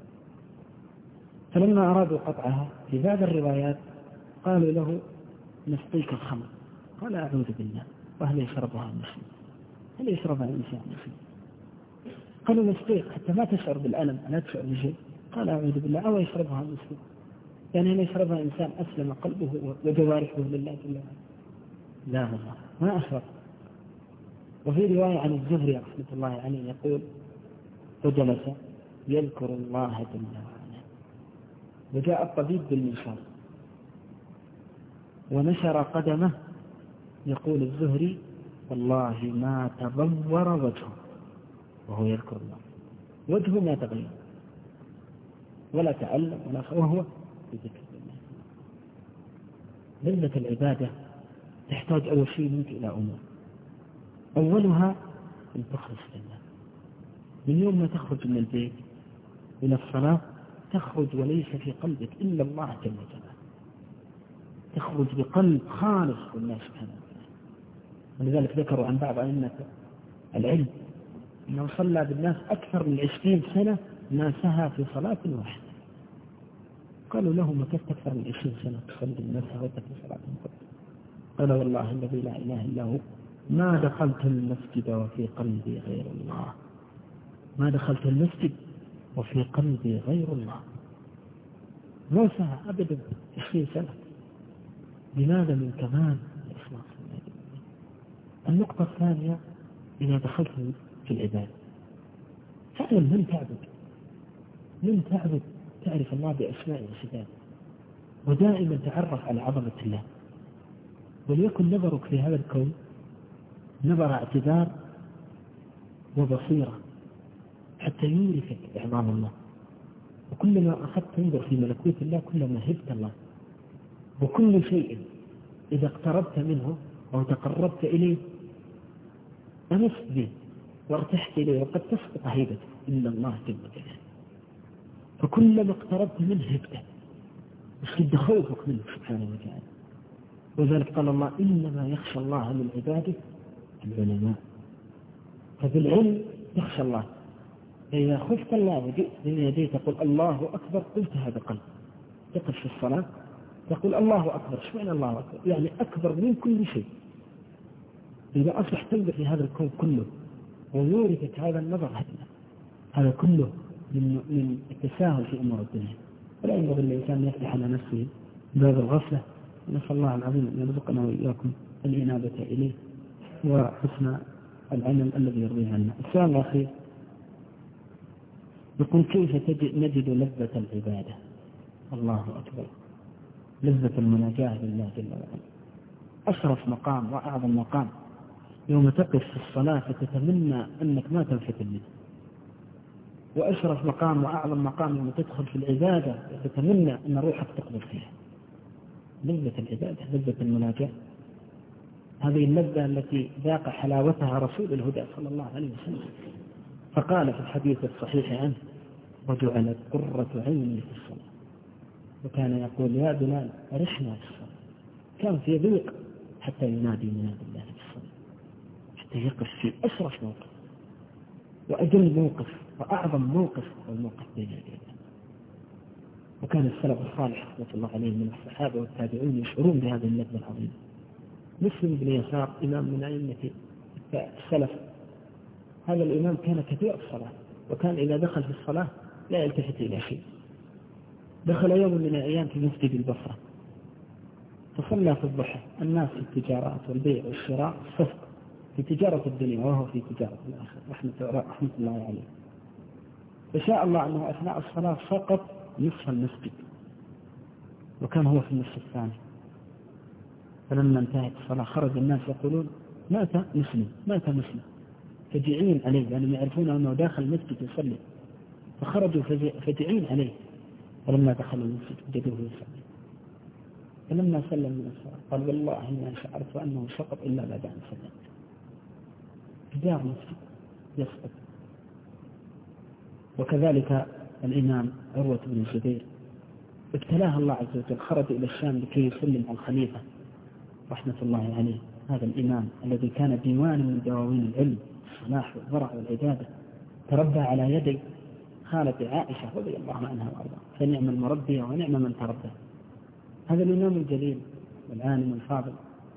فلما أرادوا قطعها في بعض الروايات قالوا له: نسقيك الخمر. قال: أعوذ بالله، وهل يشربها المسلم؟ هل يشربها الإنسان المسلم؟ قالوا: نسقيك حتى ما تشعر بالألم، لا تشعر بشيء. قال: أعوذ بالله، أو يشربها المسلم؟ يعني هل يشربها إنسان أسلم قلبه وجوارحه لله جل وعلا؟ لا والله ما أشرب. وفي رواية عن الزهري رحمة الله عليه يقول: فجلس يذكر الله جل وعلا. وجاء الطبيب بالمنشار ونشر قدمه، يقول الزهري والله ما تضور وجهه وهو يذكر الله، وجهه ما تغير ولا تعلم ولا وهو في ذكر الله. لذة العبادة تحتاج أول شيء منك إلى أمور، أولها أن تخلص لله. من يوم ما تخرج من البيت إلى الصلاة تخرج وليس في قلبك إلا الله جل وعلا، تخرج بقلب خالص لله سبحانه وتعالى. ولذلك ذكروا عن بعض أئمة العلم أنه صلى بالناس أكثر من عشرين سنة ناسها في صلاة واحدة. قالوا له مكثت أكثر من عشرين سنة تصلي بالناس في صلاة واحدة؟ قال والله الذي لا إله إلا هو ما دخلت المسجد وفي قلبي غير الله، ما دخلت المسجد وفي قلبي غير الله. ما سهى أبدا عشرين سنة. لماذا؟ من كمال الإخلاص. النقطة الثانية، إذا دخلت في العبادة فاعلم من تعبد، من تعبد تعرف الله بأسماء وصفاته، ودائما تعرف على عظمة الله. وليكن نظرك في هذا الكون نظر اعتبار وبصيرة حتى يورثك إعظام الله. وكلما أخذت تنظر في ملكوت الله كلما هبت الله. وكل شيء إذا اقتربت منه أو تقربت إليه أنست به وارتحت إليه وقد تسقط هيبته إلا الله جل وعلا. فكلما اقتربت منه هبته واشتد خوفك منه سبحانه وتعالى. وذلك قال الله إنما يخشى الله من عباده العلماء. فبالعلم تخشى الله. فإذا خفت الله وجئت بين يديه تقول الله أكبر، قلت هذا قلب. تقف في الصلاة تقول الله أكبر. شو معنى الله أكبر؟ يعني أكبر من كل شيء. إذا أصبح تنظر في هذا الكون كله ويورثك هذا النظر هذا هذا كله من من التساهل في أمور الدنيا. ولا ينبغي الإنسان أن يفتح على نفسه باب الغفلة. نسأل الله العظيم أن يرزقنا وإياكم الإنابة إليه وحسن العمل الذي يرضيه عنا. السؤال الأخير يقول كيف نجد لذة العبادة؟ الله أكبر، لذة المناجاة لله جل وعلا أشرف مقام وأعظم مقام. يوم تقف في الصلاة فتتمنى أنك ما تنفتن منه، وأشرف مقام وأعظم مقام يوم تدخل في العبادة فتتمنى أن روحك تقبل فيها. لذة العبادة، لذة المناجاة، هذه اللذة التي ذاق حلاوتها رسول الهدى صلى الله عليه وسلم. فقال في الحديث الصحيح عنه وجعلت قرة عيني في الصلاة. وكان يقول يا بلال أرحنا في الصلاة. كان في ضيق حتى ينادي منادي الله في الصلاة، حتى يقف في أشرف موقف وأجل موقف وأعظم موقف والموقف بين يديه. وكان السلف الصالح رحمة الله عليه من الصحابة والتابعين يشعرون بهذه اللذة العظيمة. مسلم بن يسار إمام من أئمة السلف، هذا الإمام كان كثير الصلاة، وكان إذا دخل في الصلاة لا يلتفت إلى شيء. دخل يوم من الأيام في مسجد البصرة فصلى في الضحى، الناس في التجارات والبيع والشراء الصفق في تجارة الدنيا وهو في تجارة الآخرة رحمة, رحمة الله عليه. فشاء الله أنه أثناء الصلاة سقط نصف المسجد، وكان هو في النصف الثاني. فلما انتهت الصلاة خرج الناس يقولون مات مسلم مات مسلم، فجعين عليه لأنهم يعني يعرفون أنه داخل المسجد يصلي. فخرجوا فجعين عليه. فلما دخل المسجد وجدوه يصلي. فلما سلم من الصلاة قال والله ما شعرت أنه سقط إلا بعد أن سلمت. جدار مسجد يسقط. وكذلك الإمام عروة بن الزبير ابتلاه الله عز وجل، خرج إلى الشام لكي يسلم على الخليفة رحمة الله عليه. هذا الإمام الذي كان ديوان من دواوين العلم الصلاح والورع والعبادة، تربى على يدي خالة عائشة رضي الله عنها وارضاها، فنعم المربية ونعم من تربى. هذا الإمام الجليل والعالم الفاضل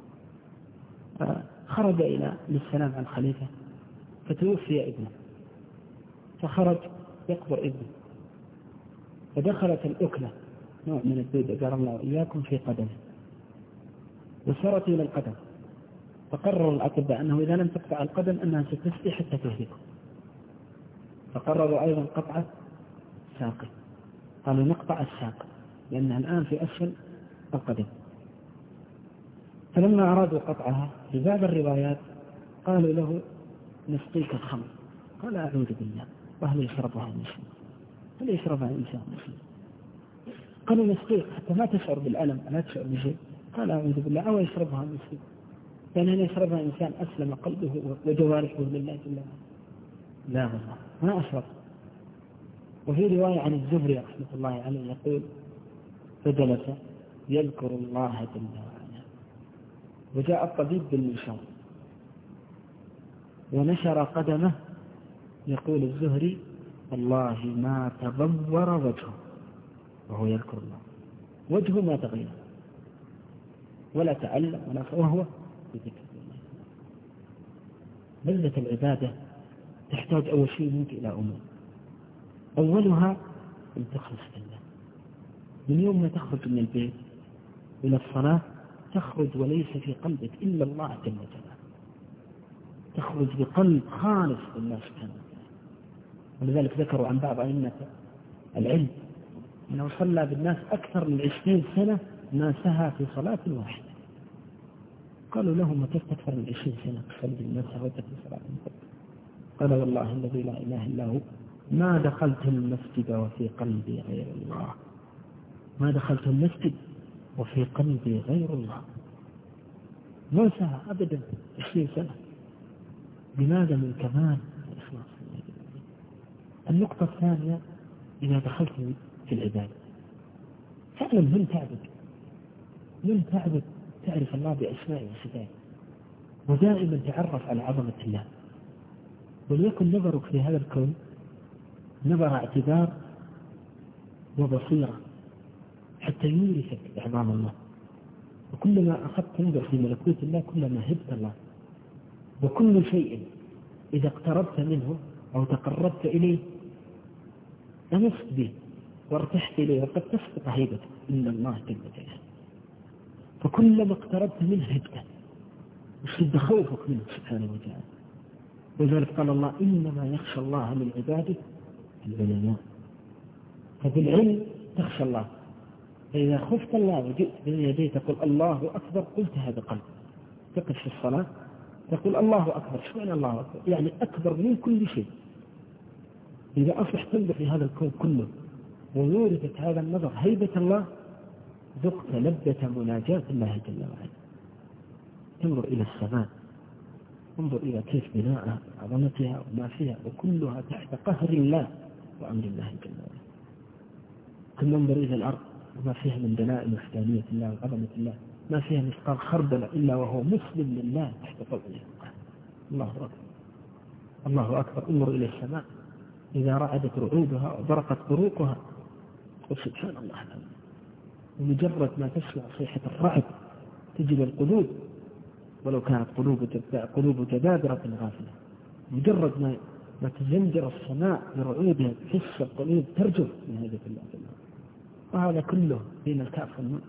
خرج إلى للسلام على الخليفة فتوفي ابنه، فخرج يقبر ابنه، فدخلت الأكلة نوع من الدودة قال الله إياكم في قدمه، وصارت إلى القدم. فقرر الأطباء أنه إذا لم تقطع القدم أنها ستسقي حتى تهلكه، فقرروا أيضا قطعة ساقه، قالوا نقطع الساق لأنها الآن في أسفل القدم. فلما أرادوا قطعها في بعض الروايات قالوا له نسقيك الخمر، قال أعوذ بالله، وهل يشربها المسلم؟ هل يشربها إنسان مسلم؟ قالوا نسقيك حتى ما تشعر بالألم، لا تشعر بشيء، قال أعوذ بالله، أو يشربها المسلم؟ يعني أن يشربها إنسان أسلم قلبه وجوارحه لله جل وعلا؟ لا والله ما أشرب. وفي رواية عن الزهري رحمة الله عليه يقول فجلس يذكر الله جل وعلا، وجاء الطبيب بالمنشار ونشر قدمه، يقول الزهري والله ما تبور وجهه وهو يذكر الله، وجهه ما تغير ولا تألم ولا، وهو بذكر الله. لذة العبادة تحتاج أول شيء منك إلى أمور، أولها أن تخلص لله. من يوم ما تخرج من البيت إلى الصلاة تخرج وليس في قلبك إلا الله جل وعلا، تخرج بقلب خالص لله سبحانه وتعالى. ولذلك ذكروا عن بعض أئمة العلم أنه صلى بالناس أكثر من عشرين سنة ما سهى في صلاة واحدة. قالوا له متى أكثر من عشرين سنة تصلي بالناس سهوت في صلاة واحدة؟ قال والله الذي لا إله إلا هو ما دخلت المسجد وفي قلبي غير الله، ما دخلت المسجد وفي قلبي غير الله. ما سهى أبدا عشرين سنة. لماذا؟ من كمال الإخلاص. النقطة الثانية إذا دخلت في العبادة فعلا من تعبد، من تعبد تعرف الله بأسمائه وصفاته، ودائما تعرف على عظمة الله. وليكن نظرك في هذا الكون نظر اعتبار وبصيرة حتى يورثك إعظام الله. وكلما أخذت تنظر في ملكوت الله كلما هبت الله. وكل شيء إذا اقتربت منه أو تقربت إليه أنست به وارتحت إليه وقد تسقط هيبته إن الله جل وعلا. فكلما اقتربت منه هبته واشتد خوفك منه سبحانه وتعالى. ولذلك قال الله إنما يخشى الله من عباده العلماء. فبالعلم تخشى الله. فإذا خفت الله وجئت بين يديه تقول الله أكبر قلتها بقلب. تقف في الصلاة تقول الله أكبر. شو يعني الله أكبر؟ يعني أكبر من كل شيء. إذا أصبحت تنظر في هذا الكون كله ويورثك هذا النظر هيبة الله ذقت لذة مناجاة الله جل وعلا. تنظر إلى السماء، انظر إلى كيف بناءها عظمتها وما فيها، وكلها تحت قهر الله وأمر الله جل وعلا. كل ننظر إلى الأرض وما فيها من دلائل وحدانية الله وعظمة الله، ما فيها مثقال خردل إلا وهو مسلم لله تحت طوعه. الله أكبر الله أكبر. انظر إلى السماء إذا رعدت رعودها وبرقت بروقها وسبحان الله العظيم. ومجرد ما تسمع صيحة الرعد تجد القلوب ولو كانت قلوب قلوب جبابرة غافلة، مجرد ما ما تزنجر السماء برعودها تحس القلوب ترجف من هذا الله جل. وهذا كله بين الكاف والنون.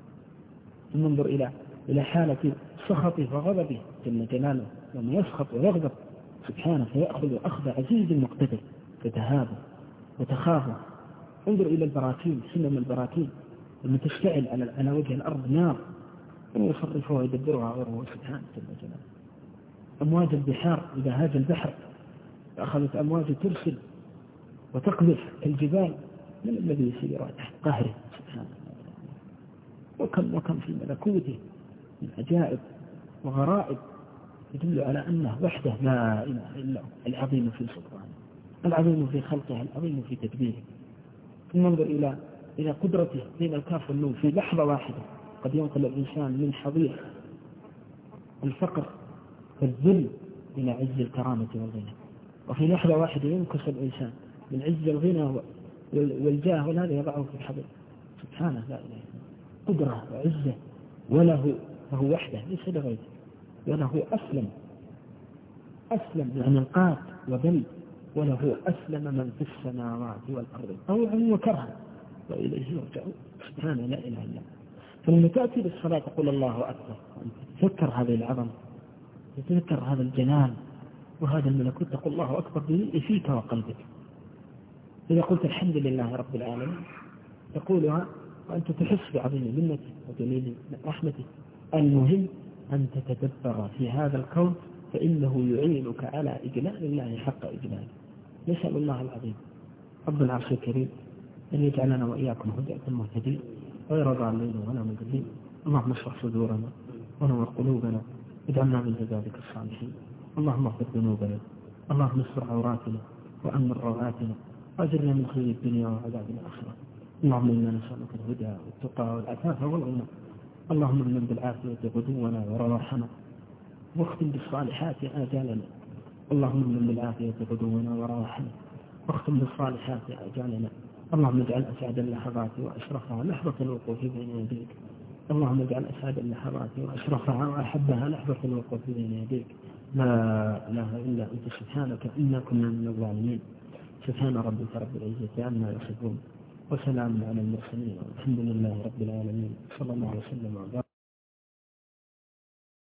ننظر إلى إلى حالة سخطه وغضبه جل جلاله، لما يسخط ويغضب سبحانه فيأخذ أخذ عزيز مقتدر فتهابه وتخافه. انظر إلى البراكين، سلم البراكين لما تشتعل على على وجه الأرض نار ويصرفها ويدبرها غيره سبحانه جل جلاله. أمواج البحار إذا هاج البحر أخذت أمواج ترسل وتقذف الجبال، من الذي يسير تحت قهره سبحانه. وكم وكم في ملكوته من عجائب وغرائب يدل على أنه وحده لا إله إلا هو العظيم في سلطانه، العظيم في خلقه، العظيم في تدبيره. ثم ننظر إلى إلى قدرته بين الكاف والنون. في لحظة واحدة قد ينقل الإنسان من حضيض الفقر والذل إلى عز الكرامة والغنى، وفي لحظة واحدة ينكس الإنسان من عز الغنى والجاه والهذا يضعه في الحضيض سبحانه لا إله إلا هو. قدرة وعزة وله فهو وحده ليس لغيره، وله أسلم أسلم يعني القات وبل وله أسلم من في السماوات والأرض طوعا وكرها وإليه يرجعون سبحانه لا إله إلا هو. فلما تأتي بالصلاة تقول الله أكبر، تذكر هذه العظمة، تذكر هذا الجلال وهذا الملكوت، تقول الله أكبر بملء فيك وقلبك. إذا قلت الحمد لله رب العالمين تقولها وأنت تحس بعظيم منته وجليل رحمته. المهم أن تتدبر في هذا الكون فإنه يعينك على إجلال الله حق إجلاله. نسأل الله العظيم رب العرش الكريم أن يجعلنا وإياكم هداة مهتدين غير ضالين ولا مضلين. اللهم اشرح صدورنا ونور قلوبنا واجعلنا من عبادك الصالحين. اللهم اغفر ذنوبنا، اللهم استر عوراتنا وأمن روعاتنا وأجرنا من خير الدنيا وعذاب الآخرة. اللهم إنا نسألك الهدى والتقى والعفاف والغنى. اللهم امن بالعافية غدونا ورواحنا واختم بالصالحات آجالنا. اللهم امن بالعافية غدونا ورواحنا واختم بالصالحات آجالنا. اللهم اجعل أسعد اللحظات وأشرفها لحظة الوقوف بين يديك. اللهم اجعل أسعد اللحظات وأشرفها وأحبها لحظة الوقوف بين يديك. لا إله إلا أنت سبحانك إنا كنا من الظالمين. سبحان ربك رب العزة عما يصفون وسلام على المرسلين والحمد لله رب العالمين. صلى الله عليه وسلم.